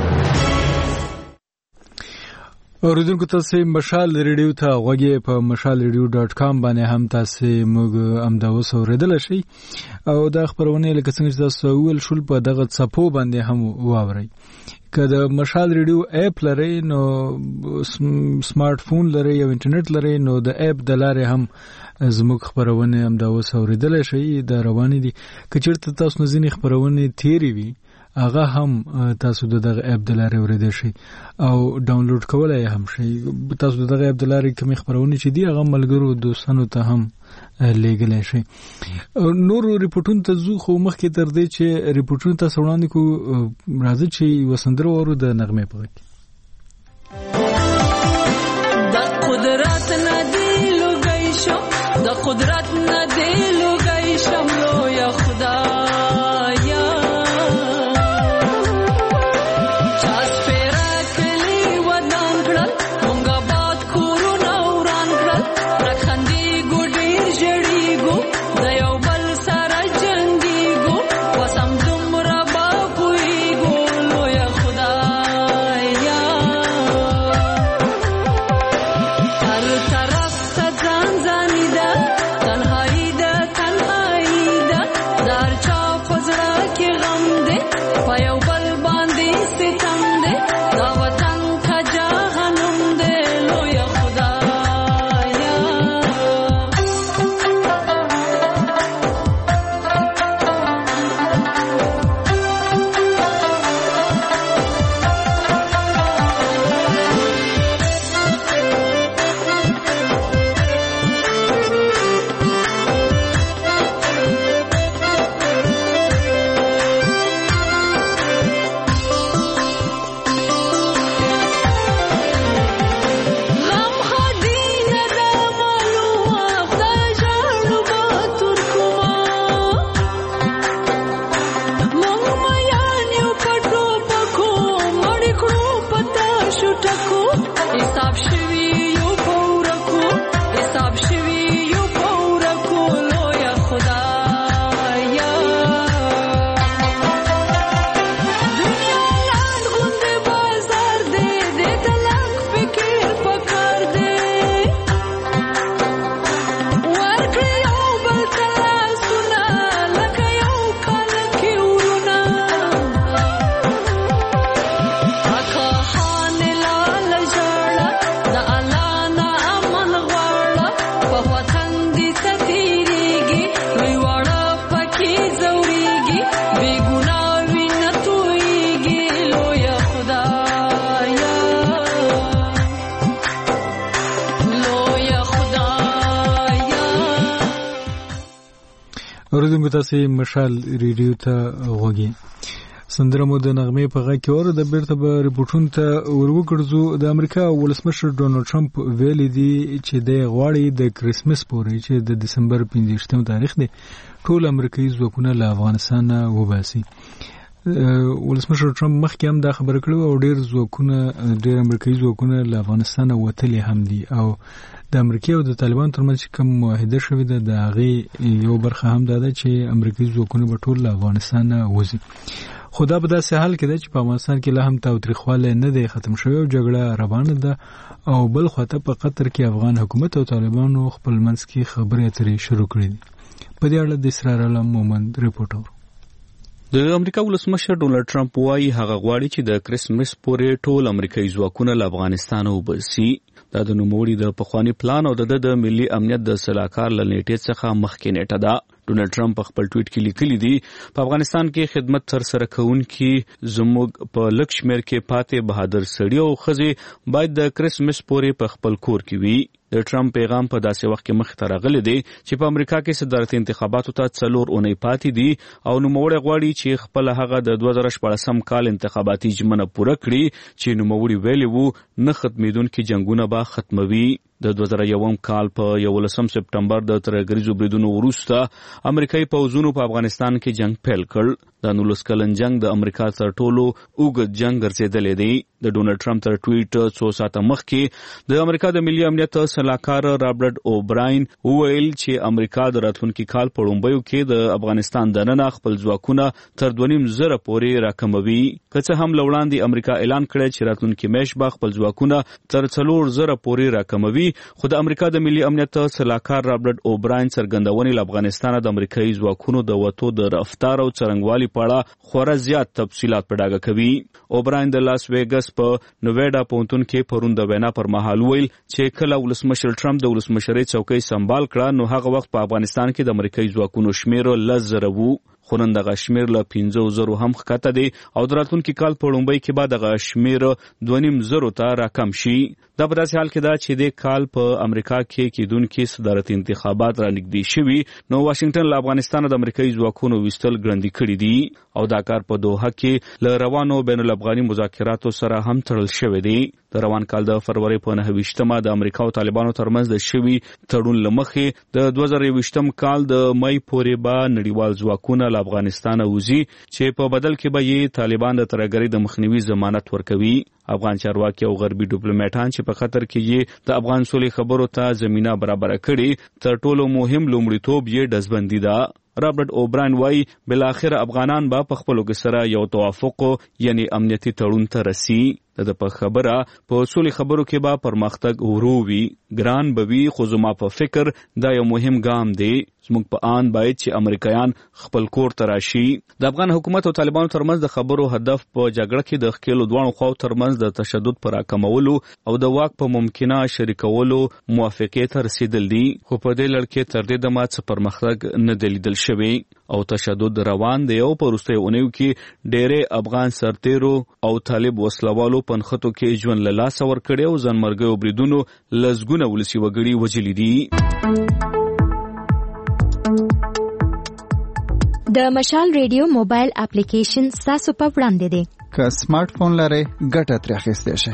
اوریدونکو تاسو مشال ریډیو ته غوږی په مشال ریډیو ډاټ کام باندې هم تاسو موږ امدا اوس اوریدل شي او دا خبرونه لکه څنګه چې تاسو ول شول په دغه صفو باندې هم واوري. که د مشال ریډیو اپ لري نو سمارټ فون لري یا انټرنیټ لري نو د اپ د لارې هم زموږ خبرونه امدا اوس اوریدل شي. دا روانې دي که چېرته تاسو نه ځینې خبرونه تیری وي هغه هم تاسو دغه اپ د لارې اوریدل شي او ډاونلوډ کولای هم شي. تاسو دغه اپ د لارې کوم خبرونه چې دی هغه ملګرو دوستانو ته هم لیږلی شي. نور ریپورټونو ته ځو خو مخکې تر دې چې ریپورټونو ته وړاندې کو راځي چې یوه سندره واورو د نغمې په غږ کې. د قدرت نه دی لوګی شم، د قدرت نه دی لوګی شم لویه خدایا. اوریدونکو تاسو مشال ریډیو ته غوږی. سندره مو د نغمې په غږ کې اوره د بیرته به ریپورټونو ته وروګرځو. د امریکا ولسمشر ډونالد ټرمپ ویلي دی چې د غواړي د کرسمس پورې چې د دسمبر پنځه تاریخ دی ټول امریکایي ځواکونه له افغانستان وباسي. ولسمشر ټرمپ مخکې هم دا خبره کړې او ډېر ځواکونه ډېر امریکایي ځواکونه له افغانستان وتلي هم دي او د امریکا او د طالبان ترمنځ کوم معاهده شوې ده د هغې یو برخه هم دا ده چې امریکایي ځواکونه به ټول له افغانستان وځي. خو دا په داسې حال کې ده چې په افغانستان کې لا هم تاوتریخوالی نه دی ختم شوی او جګړه روانه ده او بل خواته په قطر کې افغان حکومت او طالبانو خپل منځ کې خبرې اترې شروع کړې دي. په دې اړه د اسرار علم مومند ریپورټ اورو. د امریکا ولسمشر ډونالد ټرمپ وايي هغه غواړي چې د کرسمس پورې ټول امریکایي ځواکونه له افغانستان وباسي. دا د نوموړي د پخواني پلان او د د ملي امنیت د سلاکار له نیټې څخه مخکې نیټه ده. ډونالد ټرمپ په خپل ټویټ کې لیکلي دي په افغانستان کې خدمت ترسره کوونکي زموږ په لږ شمېر کې پاتې بهادر سړي او ښځې باید د کرسمس پورې په خپل کور کې وي. د ټرمپ پیغام په داسې وخت کې مخې ته راغلی دی چې په امریکا کې صدارتي انتخاباتو ته څلور اونۍ پاتې دي او نوموړی غواړي چې خپل هغه د دوه زره شپاړسم کال انتخاباتي ژمنه پوره کړي چې نوموړي ویلي وو نه ختمېدونکي جنګونه به ختموي. د دوه زره یو کال په یولسم سپټمبر د ترهګریزو بریدونو وروسته امریکایي پوځونو په افغانستان کې جنگ پیل کړ. د نولس کلن جنگ د امریکا تر ټولو اوږد جنگ ګرځېدلی دی. د ډونالډ ټرمپ تر ټویټ څو ساعته مخکې د امریکا د ملي امنیت سلاکار رابرټ اوبراین وویل چې امریکا د راتلونکي کال په لومړیو کې د افغانستان دننه خپل ځواکونه تر دوه نیم زره پورې راکموي. که څه هم له وړاندې امریکا اعلان کړی چې راتلونکي میاشت به خپل ځواکونه تر څلور زره پورې راکموي، خو د امریکا د ملي امنیت سلاکار رابرټ اوبراین څرګندونې له افغانستانه د امریکایي ځواکونو د وتو د رفتار او څرنګوالي په اړه خورا زیات تفصیلات په ډاګه کوي. اوبراین د لاس ویګس په نویډا پوهنتون کې پرون د وینا پر مهال ویل چې کله ولسمشر ټرمپ د ولسمشرۍ څوکۍ سمبال کړه نو هغه وخت په افغانستان کې د امریکایي ځواکونو شمېر لس زره وو، خو نن دغه شمېر له پنځو زرو هم ښکته دی او د راتلونکي کال په لومړۍ کې به دغه شمېر دوه نیم زرو ته راکم شي. دا په داسې حال کې ده چې د کال په امریکا کې کېدونکي صدارتي انتخابات رانږدې شوي، نو واشنګټن له افغانستانه د امریکایي ځواکونو ویستل ګړندي کړي دي او دا کار په دوحه کې له روانو بین الافغاني مذاکراتو سره هم تړل شوی دی. د روان کال د فروری په نهه ویشتمه د امریکا او طالبانو ترمنځ د شوي تړون له مخې د دوه زره یوویشتم کال د مۍ پورې به نړیوال ځواکونه له افغانستانه وځي چې په بدل کې به یې طالبان د ترهګرۍ د مخنیوي ضمانت ورکوي. افغان چارواکي او غربي ډیپلوماټان چې په خطر کې یې د افغان سولې خبرو ته زمینه برابره کړي، تر ټولو مهم لومړیتوب یې ډزبندي ده. رابرټ اوبراین وایي بلاخره افغانان به په خپلو کې سره یو توافق یعنی امنیتي تړون ته رسي. د په خبره په سولې خبرو کې به پرمختګ ورو وي، ګران به وي، خو زما په فکر دا یو مهم ګام دی. زموږ په آن باید چې امریکایان خپل کور ته راشي. د افغان حکومت او طالبانو ترمنځ د خبرو هدف په جګړه کې د ښکېلو دواړو خواو ترمنځ د تشدد پر راکمولو او د واک په ممکنه شریکولو موافقې ته رسیدل دي، خو په دې لړ کې تر دې دمه څه پرمختګ نه دی لیدل شوی او تشدد روان دی. او په وروستیو اونیو کې ډېرې افغان سرتیرو او طالب وسلوالو په نښتو کې ژوند له لاسه ورکړی او ځانمرګیو بریدونو لسګونه ولسي وګړي وژلي دي. د مشال ریډیو موبایل اپلیکیشن ستاسو په وړاندې دی. که سمارټ فون لرئ ګټه ترې اخیستی شئ.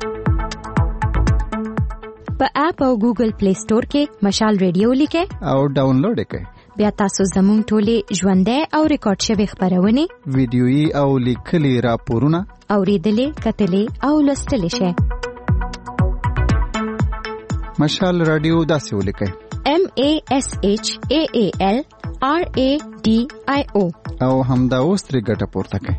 په اپ او ګوګل پلی سٹور کې مشال ریډیو لیکئ او ډاونلوډ یې کړئ. بیا تاسو زموږ ټولې ژوندۍ او ریکارډ شوې خپرونې، ویډیويي او لیکلي راپورونه اورېدلې، کتلې او لوستلې شئ. مشال رادیو داسې ولیکئ: M A S H A A L R A D I O او همدا اوس ترې ګټه پورته کړئ.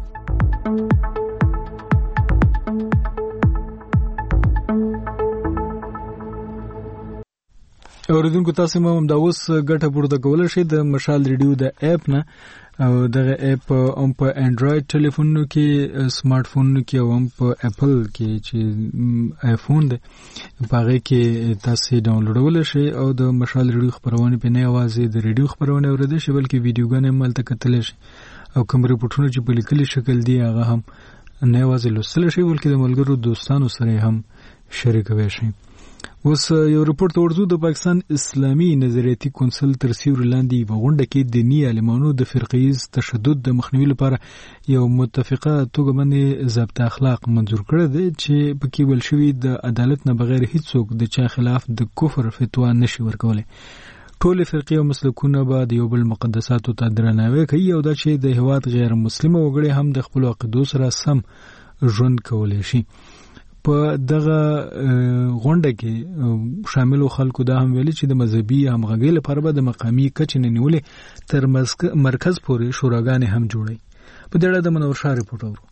اوریدونکو تاسو هم دا اوس ګټه پورته کولای شئ د مشال ریډیو د اپ نه، او دغه اپ هم په انډراید ټلیفونونو کې، سمارټ فونونو کې او هم په اپل کې چې آیفون دی په هغه کې تاسو ډاونلوډولای شئ او د مشال ریډیو خبرونه په نه یوازې د ریډیو خبرونه اوریدل شي بلکې ویډیوګانې هم هلته کتلی شي او کوم ریپورټونه چې په لیکلي شکل دي هغه هم نه یوازې لوستلی شي بلکې د ملګرو دوستانو سره هم شریکولی شئ. اوس یو رپورت ورځو د پاکستان اسلامي نظریاتي کونسل تر سیوري لاندې یوه غونډه کې دیني عالمانو د فرقه‌ییز تشدد د مخنیوي لپاره یو متفقه توګه باندې ضابطه اخلاق منظور کړی دی چې پکې ویل شوي د عدالت نه بغیر هیڅوک د چا خلاف د کفر فتوا نشي ورکولی. ټولې فرقې او مسلکونه به د یو بل مقدساتو ته درناوی کوي او دا چې د هیواد غیر مسلمه وګړي هم د خپلو عقیدو سره سم ژوند کولی شي. په دغه غونډه کې شاملو خلکو دا هم ویلي چې د مذهبي همغږۍ لپاره به د مقامي کچې نه نیولې تر مرکز پورې شوراګانې هم جوړوي. په دې اړه د منور شاه رپورټ اورو.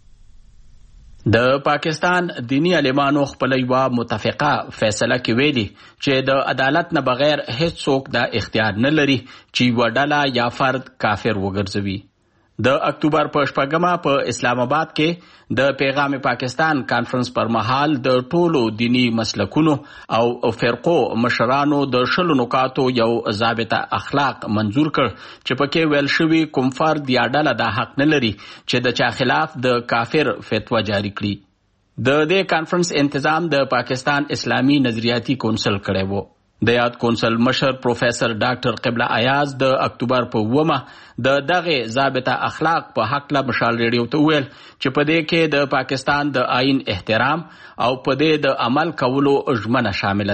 د پاکستان دینی عالمانو خپل یو متفقه فیصله کې ویلي چې د عدالت نه بغیر هیڅ څوک دا اختیار نه لري چې وډاله یا فرد کافر وګرځوي. د اکتوبر په شپږمه په اسلام آباد کې د پیغام پاکستان کانفرنس پر مهال د ټولو دینی مسلکونو او فرقو مشرانو د شلو نکاتو یو ضابطه اخلاق منظور کړ چې پکې ویل شوی کوم فرد یا ډله دا حق نه لري چې د چا خلاف د کافر فتوا جاری کړي. د دې کانفرنس انتظام د پاکستان اسلامي نظریاتي کونسل کړی وو. د یاد کونسل مشر پروفیسر ډاکټر قبله ایاز د اکتوبر په ومه د دغه ضابطه اخلاق په حق له مشال ریډیو ته ویل چې په دې کې د پاکستان د آئین احترام او په دې د عمل کولو ژمنه شامل ده.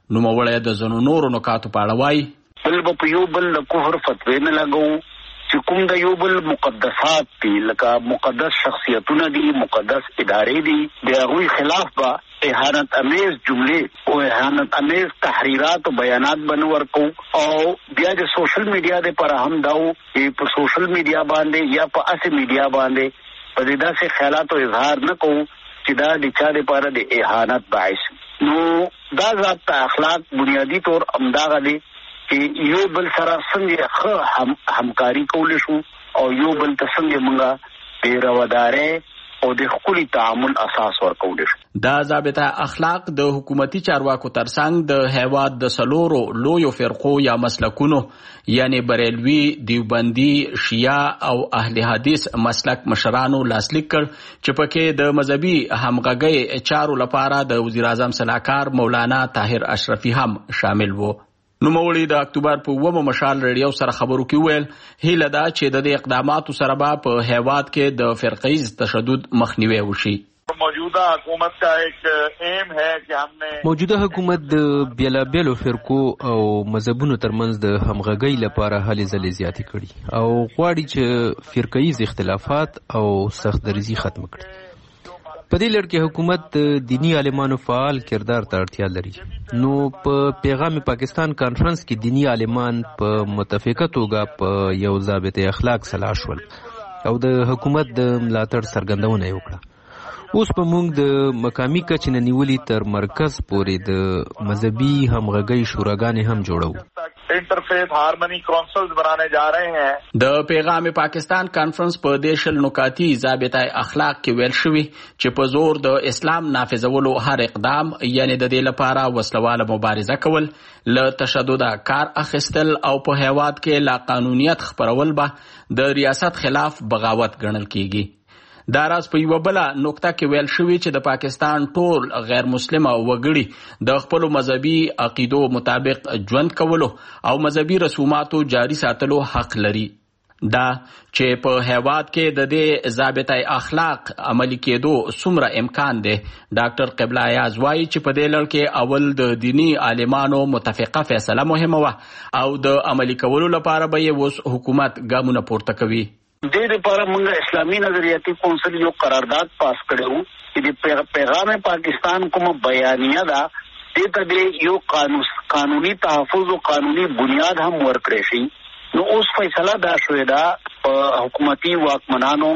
نو موړی د زنو نورو نکاتو په اړه وایي بل به په یو بل د کفر فتوی نه لګو چې کوم د یو بل مقدسات دي لکه مقدس شخصیتونه دي مقدس ادارې دي د هغوی خلاف به اهانت امیز جملې او اهانت امیز تحریرات او بیانات بنور کو او بیا د سوشل میډیا د پر هم داو چې په سوشل میډیا باندې یا په اسی میډیا باندې په دې داسې خیالات او اظهار نه کو چې دا د چا لپاره د اهانت باعث نو دا ذات اخلاق بنیادی طور امداغه دي چې یو بل سره څنګه ښه هم همکاري کول شو او یو بل ته څنګه موږ د روادارۍ او د خپل تعامل اساس ورکول شو. دا ضابطه اخلاق د حکومتي چارواکو ترڅنګ د هیواد د سلورو لویو فرقو یا مسلکونو یعنی بریلوي، دیوبندي، شیعه او اهل حدیث مسلک مشرانو لاسلیک کړ چې پکې د مذهبي همغږۍ چارو لپاره د وزیر اعظم سلاکار مولانا طاهر اشرفي هم شامل وو. نو موړي د اکتوبر په اوومه مشال ریډیو سره خبرو کې ویل هیله ده چې د دې اقداماتو سره به په هیواد کې د فرقیز تشدد مخنیوي وشي. موجوده حکومت کا ایک ایم ہے کہ ہم نے موجوده حکومت د بیلابیلو فرقو او مذهبونو ترمنځ د همغږۍ لپاره هلې ځلې زیاتې کړي او غواړي چې فرقیز اختلافات او سخت دریزي ختم کړي. په دې لړ کې حکومت دینی عالمانو فعال کردار ته اړتیا لري. نو په پیغام پاکستان کانفرنس کې دینی عالمان په متفقه توګه په یو ضابطه اخلاق سلا شول او د حکومت د ملاتړ څرګندونه وکړه. اوس په موږ د مقامی کچې نه نیولې تر مرکز پورې د مذهبي همغږۍ شوراګانې هم جوړو. انټرفیث هارمونی کونسلز بنانے جا رہے ہیں. د پیغام پاکستان کانفرنس په دیشل نکاتی ضابطه اخلاق کې ویل شوی چې په زور د اسلام نافذولو هر اقدام یعنی د دې لپاره وسلواله مبارزه کول، له تشدد کار اخیستل او په هیواد کې لا قانونیت خپرول به د ریاست خلاف بغاوت ګڼل کیږي. دا راز په یوه بله نقطه کې ویل شوي چې د پاکستان ټول غیر مسلمه وګړي د خپلو مذهبي عقیدو مطابق ژوند کولو او مذهبي رسوماتو جاري ساتلو حق لري. دا چې په هیواد کې د دې ضابطه اخلاق عملي کېدو څومره امکان دی، ډاکټر قبله ایاز وایي چې په دې لړ کې اول د دینی عالمانو متفقه فیصله مهمه وه او د عملي کولو لپاره به یې اوس حکومت ګامونه پورته کوي. دې لپاره موږ اسلامي نظریاتي کونسل یو قرارداد پاس کړو چې د پیغام پاکستان کوم بیانیه ده دې ته د یو قانوني تحفظ او قانوني بنیاد هم ورکړی شي. نو اوس فیصله دا شوې ده په حکومتي واکمنانو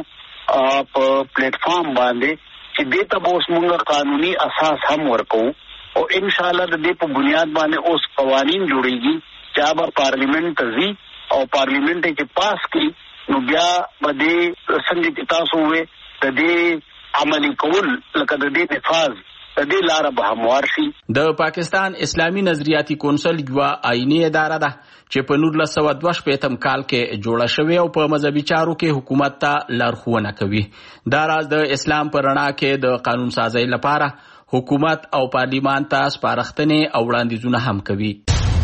په پلیټ فارم باندې چې دې ته اوس موږ قانوني اساس هم ورکو او ان شاء الله د دې په بنیاد باندې اوس قوانین جوړیږي چې به پارلیمنت ته ځي او پارلیمنت کې پاس کړي. نو بیا به دې څنګه چې تاسو وې د دې عملي کول لکه د دې نفاذ د دې لاره به هموار شي. د پاکستان اسلامي نظریاتي کونسل یوه آئیني اداره ده چې په نولس سوه دوه شپېتم کال کې جوړه شوې او په مذهبي چارو کې حکومت ته لارښوونه کوي. دا راز د اسلام په رڼا کې د قانون سازۍ لپاره حکومت او پارلیمان ته سپارښتنې او وړاندیزونه هم کوي.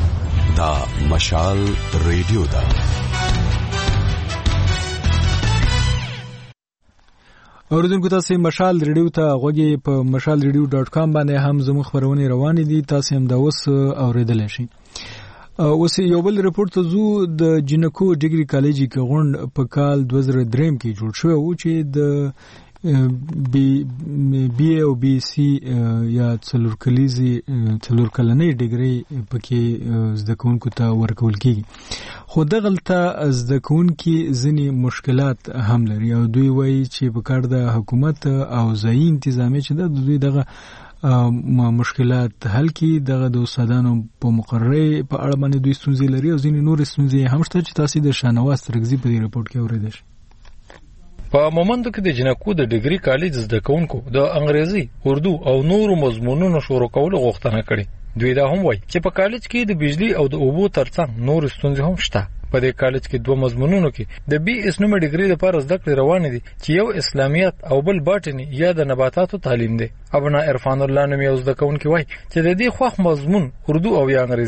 دا مشال ریډیو ده. اوریدونکو تاسو مشال ریډیو ته غوږی په مشال ریډیو ډاټ کام باندې هم زموږ خبرونه روانې دي، تاسو هم دا اوس اوریدل شئ. اوس یو بل رپورت ته زو د جنکو ډیګري کالج کې غونډ په کال دوه زره درې کې جوړ شو او چې د بی بی او بی سی یا څلور کلیزي څلور کلنې ډیګري پکې زده کوونکو ته ورکول کیږي. خو دغلته زده کوونکي ځینې مشکلات هم لري او دوی وایي چې په کار د حکومت او ځایي انتظامیه چې د دوی دغه مشکلات حل کی دغه د استادانو په مقررې په اړه باندې دوی ستونزې لري او ځینې نور ستونزې هم شته چې تاسو د شانواز ترغزي په دې رپورت کې اوریدل شئ. په مومندو کې د جنکو د ډیګري کالج زده کوونکو د انګریزي، اردو او نورو مضمونونو شروع کولو غوښتنه کړې. دوی دا هم وایي چې په کالج کې د بجلی او د اوبو ترڅنګ نور ستونزې هم شته. په دې کالج کې دوه مضمونونو کې د بي اس نومې ډیګري لپاره زده کړې روانې دي چې یو اسلامیات او بل باټني یا د نباتاتو تعلیم دی. ابنا عرفان الله نوم یو زده کوونکی وایي چې د دې خوښ مضمون اردو او یا انګریزي و.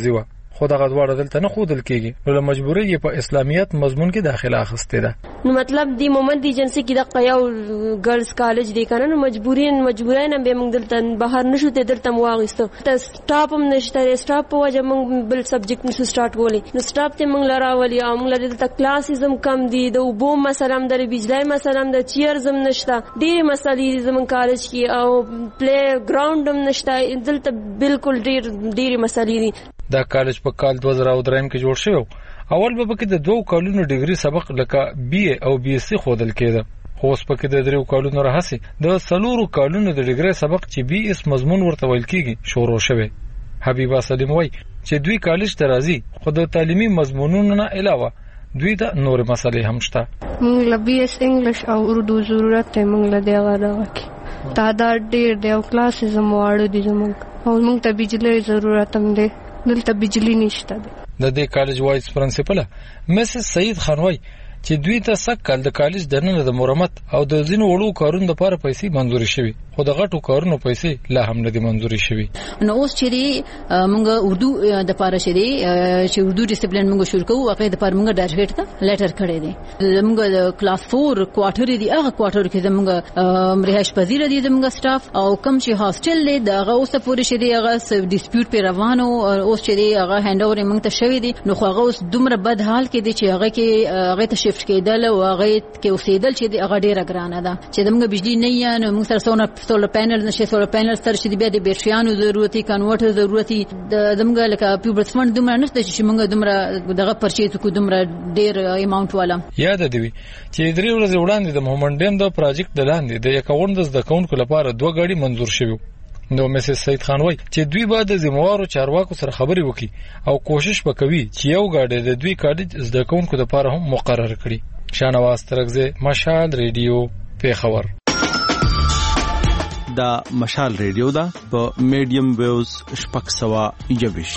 خو دغه دواړه دلته نه خودل کېږي نو له مجبوري یې په اسلامیت مضمون کې داخله اخیستې ده. نو مطلب دی مومنت ایجنسی کې د قیاو ګرلز کالج دی کنه نو مجبورین مجبورین به موږ دلته بهر نشو ته دلته واغستو ته سټاپ هم نشته سټاپ په وجه موږ بل سبجیکټ نشو سٹارټ کولې نو سټاپ ته موږ لراولي او موږ دلته کلاسیزم کم دي د وبو مثلا د بجلی مثلا د چیرزم نشته ډېر مسلې زمون کالج کې او پلی ګراوند هم نشته دلته بالکل ډېر ډېر مسلې دي. دا کالج په کال دوه زره او درې کې جوړ شو اول به پکې د دوه کالونو ډیګري سبق لکه بي اي او بي اس سي خودل کېده خو اوس پکې د درې کالونو راهسي د څلورو کالونو د ډیګري سبق چې بي اس مضمون ورته ویل کېږي شروع شوه. حبیبه سلیم وای چې دوی کالج ته راځي خو د تعلیمي مضمونونو نه علاوه دوی ته نور مسلې هم شته. موږ له بي اس انګلیش او اردو ضرورت ته موږ له دغه راکې تعداد ډېر دی او کلاسز مو اړ دي زموږ او موږ ته بجلی ضرورت هم دی دلته بجلی نشته ده. د دې کالج وایس پرنسپل مسز سعید خانوي چې دوی ته سکل د کالج دننه د مرمت او د ځینو وړو کارونو لپاره پیسې منزوري شوي خو د غټو کارونو پیسې لا هم نه دي منزوري شوي. نو اوس چې موږ اردو د لپاره شری چې اردو ډیسپلین موږ شروع کوو هغه د لپاره موږ ډایریکټ ته لیټر کړی دی. موږ د کلاس چور کوارټر دی هغه کوارټر کې موږ رهائش پذیر دي موږ سټاف او کم چې هاستل دی دغه اوس پورې شری هغه ډیسپیوټ په روانو اوس چې هغه هاند اوور موږ ته شوی دی نو خو هغه اوس دومره بد حال کې دی چې هغه کې هغه ته شفت کېدل او هغه کې اوسېدل چې هغه ډیره ګرانه ده چې موږ بجلی نه یا نو موږ سره سونه سولر پینل نشه سولر پینل سره چې بیا د بیټریانو ضرورتي کنورټر ضرورتي د دمغه لکه پیوبرس فند دومره نشته چې موږ دومره دغه پرچیز کو دومره ډیر اماونت والا. یاد دی چې درې ورځې وړاندې د محمد ډیم د پروجیکټ د لاندې د یکوند د کاونټ لپاره دوه غاډي منزور شوه. نو مسز سید خان وای چې دوی به د ذمہوارو چارواکو سره خبري وکړي او کوشش وکوي چې یو غاډي د دوی کالج زده کوونکو لپاره هم مقرر کړي. شانواز ترغزه مشال ریډیو پیښور. دا مشال ریډیو دا په میډیم ویوز شپږ سوه یوویش.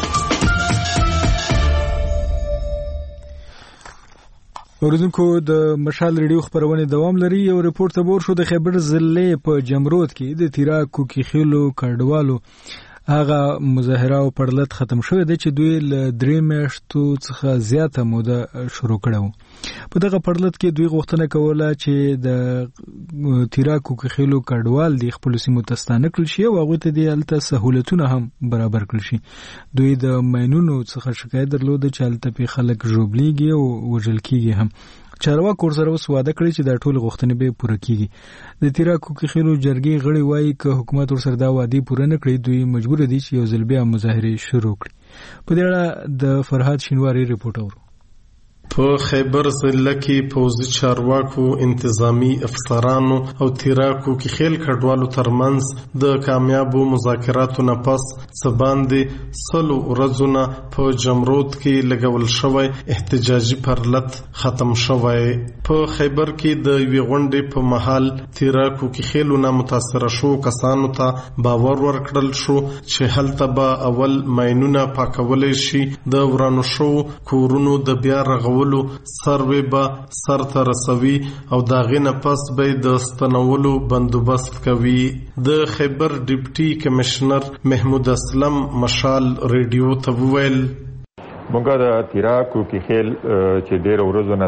اوریدونکو د مشال ریډیو خبرونه دوام لري. یو ریپورت تبور شو د خیبر ضلع په جمرود کې د تیراکو کې خېلو کډوالو هغه مظاهره او پړلت ختم شوه د چې دوی ل درې میاشتو څخه زیاته موده شروع کړو. په دغه پړلت کې دوی غوښتنه کوله چې د تیراکو کې خېلو کډوال د خپل سیمو تستانه کړل شي او هغه ته د الته سہولتونه هم برابر کړل شي. دوی د ماینونو څخه شکایت درلود چې الته په خلک ژوبليږي او وژل کیږي هم. چارواکو سره اوس وعده کړی چې دا ټول غوښتنې به پوره کیږي. د تیراکو کې خېلو جرګې غړي وایي چې حکومت ورسره دا وعده پوره نه کړي دوی مجبور دي چې یو ځل بیا مظاهره شروع کړي. په دې اړه د فرهاد شینواری ریپورت اورو. په خیبر ضلع کې پوځي چارواکو انتظامی افسرانو او تیراکو کې خېل کډوالو ترمنځ د کامیابو مذاکراتو نه پس سباندې سلو ورځونه په جمرود کې لګول شوی احتجاجي پرلت ختم شوی. په خیبر کې د یوې غونډې په محل تیراکو کې خېلو نه متاثر شو کسانو ته باور ورکړل شو چې هلته به اول ماینونه پاکولای شي د ورانو شو کورونو د بیا رغولو سروي به سر ته رسوي او داغه نه پس به د ستنولو بندوبست کوي. د خیبر ډیپټي کمشنر محمود اسلم مشال ریډیو ته وویل مونږه د تیراکو کې خیل چې ډېر ورځې نه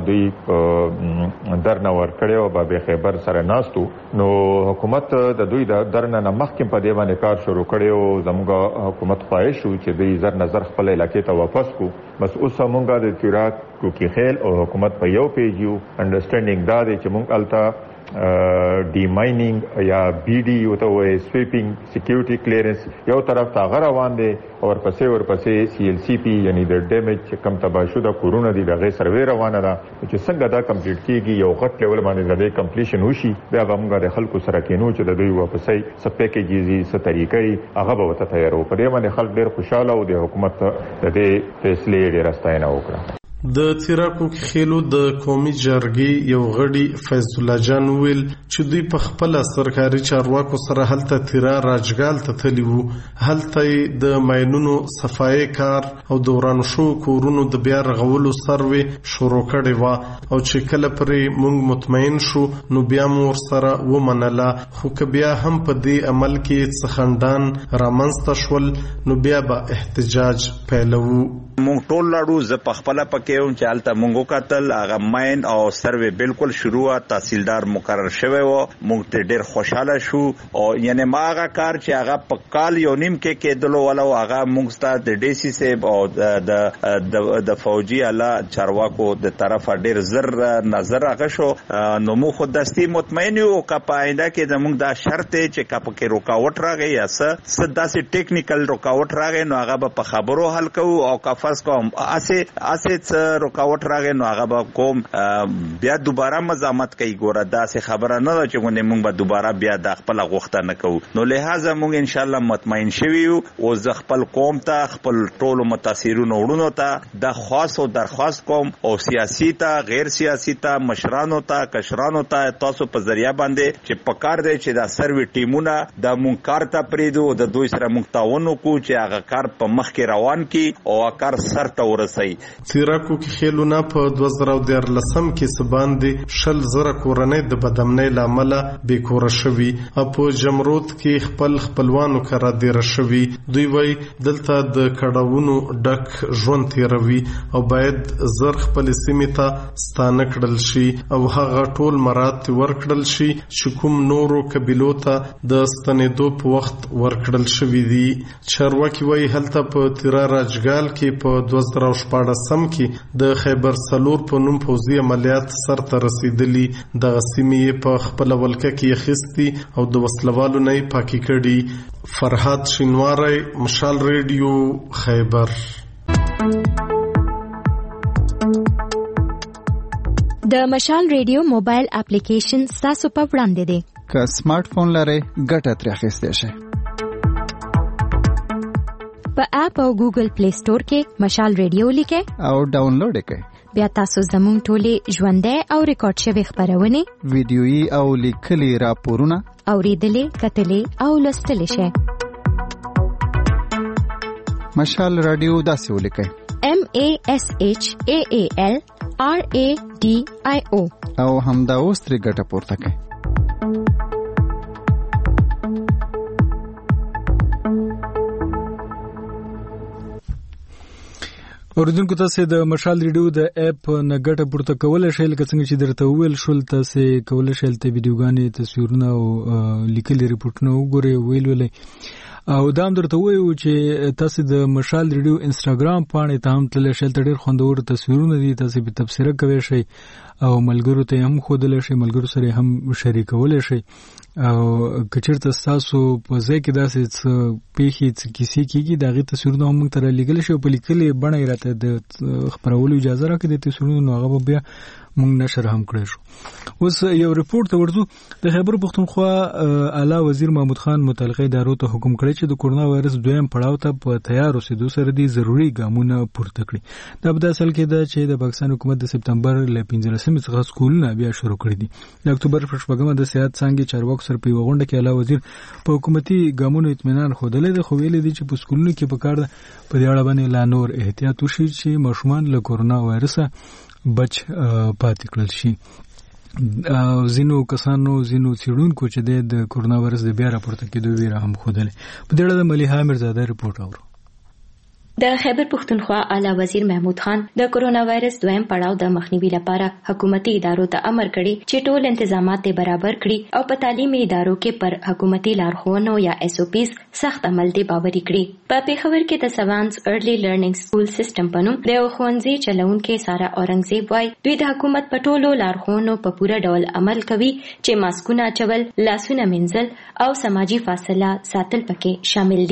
دوی درنه ورکړی او به خیبر سره ناستو نو حکومت د دوی د درنه نه مخکې په دې باندې کار شروع کړی او زموږ حکومت خواهش شو چې دوی زر نظر خپل علاقې ته واپس کو. بس اوس مونږه د تیراکو کې خیل او حکومت په یو پیج یو انډرسټینډینګ دا دی چې مونږ الته ډی ماینینګ یا بی ډی او ته وې سویپینګ سکیورټي کلیرنس یو طرف ته غره روان دي او ورپسې ورپسې سی ال سی پی یعنی د ډیمیج کم تباشوده کورونه دي دغه سروې روانه ده چې څنګه دا کمپلیټ کیږي یو غټ لیول باندې د کمپلیشن وشي بیا موږ د خلکو سره کینو چې د دوی واپسې څه پیکیجزي څه طریقې هغه به وته تیارو. په دې باندې خلک ډېر خوشاله او د حکومت د دې فیصلې ډېر ستاینه وکړه. د تیراکو کې خېلو د قومي جرګې یو غړي فیض الله جان ویل چې دوی په خپل سرکاري چارواکو سره هلته تیرا راجګال ته تللی وو. هلته د ماینونو صفایي کار او دوران شو کورونو د بیا رغولو سروې شروع کړې و او چې کله پرې موږ مطمئن شو نو بیا مو ورسره ومنله، خو که بیا هم په دې عمل کې څه خنډان رامنځته شول نو بیا به احتجاج پیلوو. مونږ ټول لاړو، زه په خپله پکې وم چې هلته مونږ وکتل هغه ماین او سروې بالکل شروع وه، تحصیلدار مقرر شوی و، مونږ ته ډېر خوشحاله شو. او یعنې ما هغه کار چې هغه په کال یو نیم کې کېدلو والا و هغه مونږ ته د ډي سي صاحب او د فوجي اعلی چارواکو د طرفه ډېر زر نظر هغه شو. نو موږ خو دستي مطمئن یو که په آینده کې زموږ دا شرط دی چې که پکې رکاوټ راغی یا څه څه داسې ټیکنیکل رکاوټ راغی نو هغه به په خبرو حل کوو، او که فرض کوم اسې اسې څه رکاوټ راغی نو هغه به کوم بیا دوباره مزاحمت کوي. ګوره داسې خبره نه ده چې موږ به دوباره بیا د خپله غوښتنه کوو. نو لہذا موږ انشاءالله مطمئن شوي یو. او زه خپل قوم ته خپل ټولو متاثرینو وړونو ته د خاص او درخواست کوم او سیاسي ته غیر سیاسي ته مشرانو ته کشرانو ته تاسو په ذریعہ باندې چې پکار دی چې دا سروي ټیمونه د مونږ کار ته پرېږدو، د دوی سره مونږ تعاون وکړو چې هغه کار په مخکې روان کړي او هغه کار سر ته ورسوي. تیراکو کې خېلونه په دوه زره دیارلسم کې څه باندې شل زره کورنۍ د بدامنۍ له امله بې کوره شوي او په جمرود کې خپل خپلوانو کره دیره شوي. دوی وایي دلته د کړاوونو ډک ژوند تیروي او باید زر خپلې سیمې ته ستانه کړل شي او هغه ټول مراد ورکړل شي چې کوم نورو قبیلو ته د ستنېدو په وخت ورکړل شوي دي. چارواکي وایي هلته په تیرا راجګال کې په دوه زره شپاړسم کې د خیبر سلور په نوم پوځي عملیات سرته رسېدلي. دغه سیمې یې په خپله ولکه کې اخیستي او د وسلوالو نه یې پاکې کړي. فرهاد شینواری، مشال ریډیو، خیبر. د مشال ریډیو موبایل اپلیکیشن ستاسو په وړاندې دی. که سمارټ فون لرئ ګټه ترې اخیستی شئ. په اپ او ګوګل پلی سٹور کې مشال ریډیو لیکئ او ډاونلوډ یې کړئ. بیا تاسو زموږ ټولې ژوندۍ او ریکارډ شوې خپرونې، ویډیويي او لیکلي راپورونه اورېدلې، کتلې او لوستلی شئ. مشال رادیو داسې ولیکئ: M A S H A A L R A D I O او همدا اوس ترې ګټه پورته کړئ. اوریدونکو تاسو د مشال ریډیو د اپ نه ګټه پورته کولای شئ، لکه څنګه چې درته ویل شول تاسو کولای شئ ته ویډیوګانې، تصویرونه او لیکلي ریپورتونه وګورئ، ویل ولې او دا هم درته وایو چې تاسو د مشال ریډیو انستګرام باندې ته هم تللی شئ. ډېر خوندور تصویرونه دي، تاسو به تبصره کوئ شئ او ملګرو ته هم ښودلی شئ، ملګرو سره هم شریکولی شئ. او که چېرته ستاسو په ځای کې داسې څه پیښې څه کیسې کېږي د هغې تصویرونه هم موږ ته رالیږلی شئ او په لیکلې بڼه یې راته د خپرولو اجازه راکړئ د تصویرونو، نو هغه به بیا موږ نشر هم کړی شو. اوس یو ریپورټ ته ورځو. د خیبر پښتونخوا اعلی وزیر محمود خان متعلقه ادارو ته حکم کړی چې د کورونا وایرس دویم پړاو ته په تیار اوسېدو سره دي ضروري ګامونه پورته کړي. دا په اصل کې ده چې د پاکستان حکومت د سپتمبر له پنځلسمې څخه سکولونه بیا شروع کړي دي. د اکتوبر په شپږمه د صحت څانګې چارواکو سره په یوه غونډه کې اعلی وزیر په حکومتي ګامونو اطمینان ښودلی دی، خو ویلي دي چې په سکولونو کې پکار ده په دې اړه باندې لا نور احتیاط وشي چې ماشومان له کورونا وایرسه بچ پاتې کړل شي. ځینو کسانو ځینو څېړونکو چې د کورونا وایرس د بیا راپورته کېدو ویره هم ښودلې. په دې اړه د ملیحه میرزاده رپورټ اورو. د خیبر پښتونخوا اعلی وزیر محمود خان د کورونا وایرس دویم پړاو د مخنیوي لپاره حکومتي ادارو ته امر کړی چې ټول انتظامات برابر کړي او په تعلیمي ادارو کې پر حکومتي لارښوونو یا ایس او پیز سخت عمل دی باوري کړي. په پیښور کې د سوانس ارلی لرنینګ سکول سیستم په نوم د ښوونځي چلونکي سارا اورنګزیب وایي دوی د حکومت په ټولو لارښوونو په پوره ډول عمل کوي چې ماسکونه اچول، لاسونه مینځل او سماجی فاصله ساتل پکې شامل دي.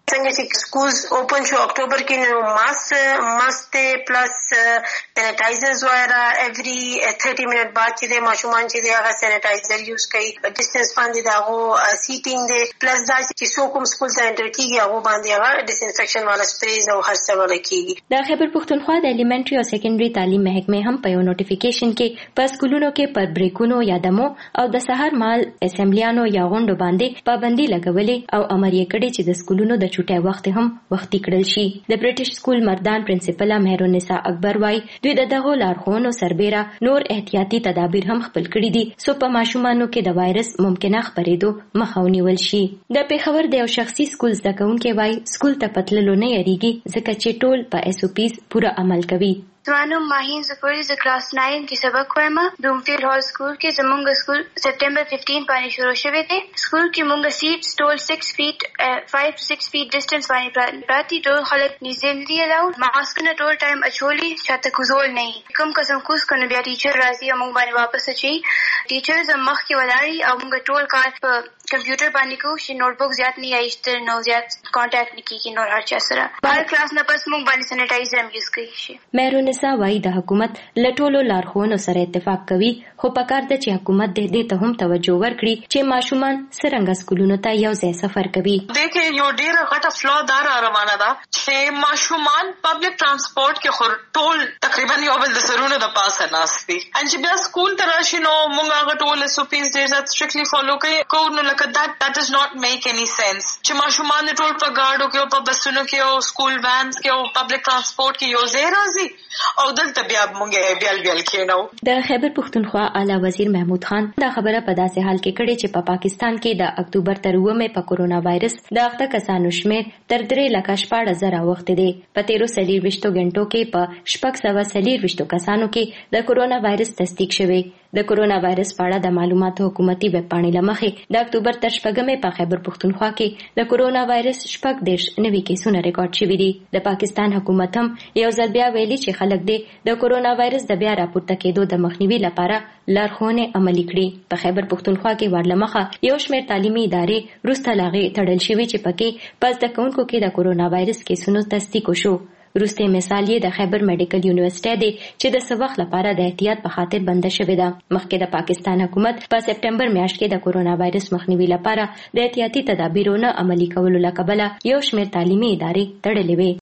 څنګه چې سکولز اوپن شو اکتوبر کې نو ماسک ماسک پلس سینیټایزرز وغیرہ ایوری thirty منټ بعد چې ماشومان چې هغه سینیټایزر یوز کوي ډیسټنس باندې داغو سیټینګ دی پلس دا چې څوک هم سکول ته انټر کیږي هغه باندې هغه ډیس انفیکشن والا سپریز او هر څه ولا کیږي. د خیبر پښتونخوا د الیمنټری او سیکنډري تعلیم محکمې هم په یو نوټیفیکیشن کې په سکولونو کې پر بریکونو یا دمو او د سحر مال اسمبلیانو یا غونډو باندې پابندي لګولې او امر یې کړی چې د سکولونو د چټي وخت هم وختي کړل شي. د برټش سکول مردان پرنسپل مهرونسا اکبر وايي دوی د دغه لارښوونو سربېره نور احتیاطي تدابیر هم خپل کړي دي سو په ماشومانو کې د وایرس ممکنه خپرېدو مخه ونیول شي. د پیښور د یو شخصي سکول زده کوونکي وايي سکول ته پتللو نه یریږي ځکه چې ټول په ایس او پیز پوره عمل کوي. زمانو ماهین زکوری ز کلاس nine کې سبق وایم د امفیل هال سکول کې زمونږ سکول سپټمبر fifteen باندې شروع شوی دی. سکول کې مونږ سیټ سټول six feet five to six feet ډیسټنس باندې پراتی ټول خلک نږدې دی الاو ماسک نه ټول ټایم اچولي شاته کوزول نه کوم قسم کوس کنه بیا ټیچر راځي او مونږ باندې واپس اچي ټیچرز مخ کې ولاري او مونږ ټول کار په کمپیوټر باندې کو چې نوٹ بک زیات نه ایشته نو زیات کانټیکټ نه کیږي نو هر چا سره بهر کلاس نه پس مونږ باندې سینیټایزر هم یوز کوي شي. مهرونسا وايي د حکومت لټولو لارښوونو سره اتفاق کوي خو پکار د چې حکومت د دې ته هم توجه ورکړي چې ماشومان څنګه سکولونو ته یو ځای سفر کوي. دغه یو ډیر غټه فلو دار روانه ده چې ماشومان پبلک ترانسپورت کې خور ټول تقریبا یو بل د سرونو د پاسه ناشتي ان چې بیا سکول ته راشي نو موږ هغه ټول اس او پیز ډیر زیات سټریکټلی فالو کوي کو نو لکه that that does not make any sense چې ماشومان ټول په گاډو کې او په بسونو کې او سکول وانز کې او پبلک ترانسپورت کې یو ځای راځي او دلته بیا موږ بیل بیل کېنو. د خیبر پښتونخوا اعلی وزیر محمود خان دا خبره په داسې حال کې کړې چې په پا پاکستان کې د اکتوبر تر اوومې په کورونا وایرس د اخته کسانو شمیر تر درې لکه شپږ زره وخت دی. په تیرو څلوېښتو غنټو کې په شپږ سوه څلوېښتو کسانو کې د کورونا وایرس تصدیق شوی. د کورونا وایرس په اړه د معلوماتو حکومتي ویب پاڼې لمخې د اکتوبر تر شپږمې په خیبر پښتونخوا کې د کورونا وایرس شپږ دېرش نوي کیسونه ریکارډ شوي دي. د پاکستان حکومت هم یو ځل بیا ویلي چې خلک دې د کورونا وایرس د بیا راپورته کېدو د مخنیوي لپاره لارښوونې عملي کړي. په خیبر پښتونخوا کې ورلمخه یو شمېر تعلیمي ادارې وروسته له هغې تړل شوي چې پکې په زده کوونکو کې د کورونا وایرس کیسونو تصدیق وشو. وروستی مثال یې د خیبر میډیکل یونیورسيټي دی چې د څه وخت لپاره د احتیاط په خاطر بنده شوې ده. مخکې د پاکستان حکومت په سپټمبر میاشت کې د کورونا وایرس مخنیوي لپاره د احتیاطي تدابیرو نه عملي کولو له کبله یو شمېر تعلیمي ادارې تړلې وې.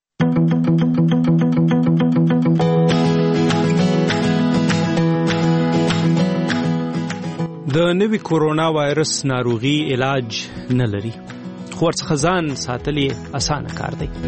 د نوي کورونا وایرس ناروغي علاج نه لري خو ورڅخه ځان ساتل یې اسانه کار دی.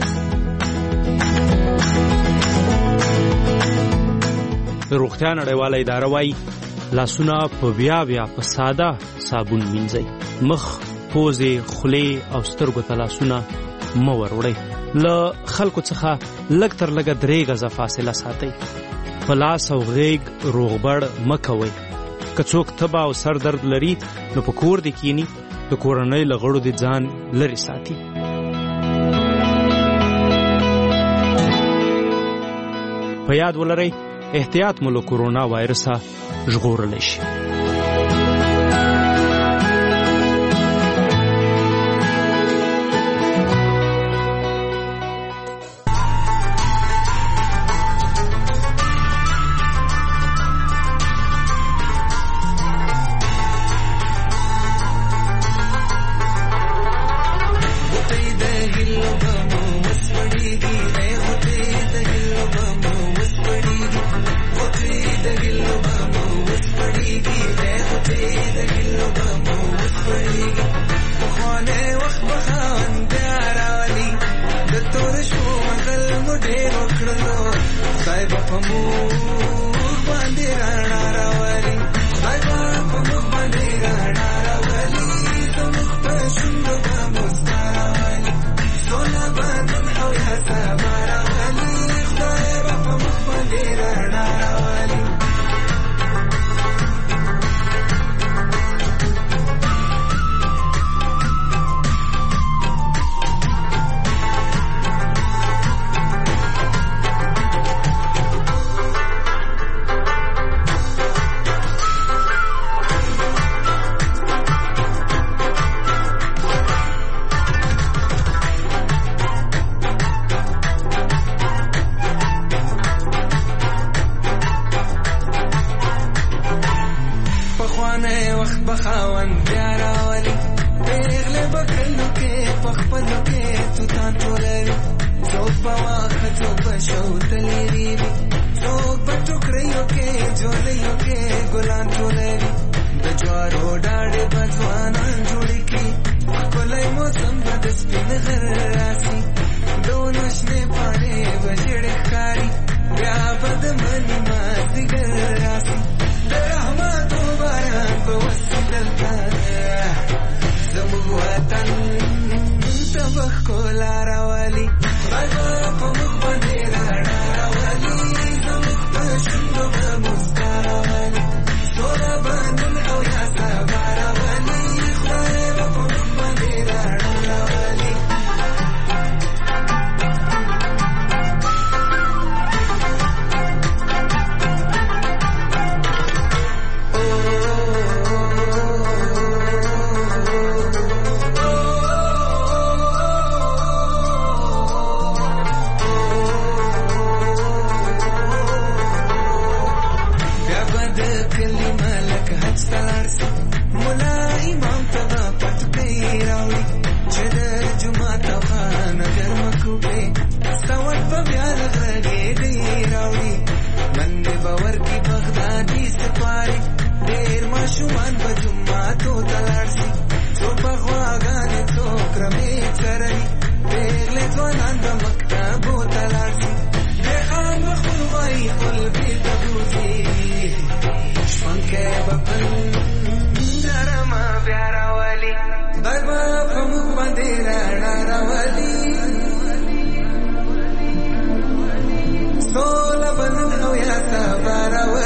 روغتیا نړیواله اداره وايي لاسونه په بیا بیا په ساده صابون مینځئ. مخ، پوزې، خولې او سترګو ته لاسونه مه وروړئ. له خلکو څخه لږ تر لږه درې غزه فاصله ساتئ. په لاس او غیږ روغبړ مه کوئ. که څوک تبه او سر درد لري نو په کور دې کینی د کورنۍ له غړو دې ځان لرې ساتي. په یاد ولرئ احتیاط مو له کورونا وایرسه ژغورلی شي. Be ځوانه وخت بخاون بیا راولي پیغله بکلو کې پخپلو کې تو تان ټولوي څوک به واخه څوک به شوتلې وي څوک به ټوکریو کې جوړیو کې ګلان ټولوي د جوارو ډاډې به ځوانان جوړې کړي ښکلی موسم به د سپین غر راسي د ونو شنې پاڼې به ژېړې ښکاري بیا به د مني مازدیګر راسي د رحمتو باران به وسي دلته زموږ وطن ته به ښکلا راولي خدای به په موږ باندې رڼا راولي زموږ په شونډو به مسکا راولي سوله به نن او یا سبا راولي خدای به په موږ باندې رڼا راولي Sola banana, oh yeah,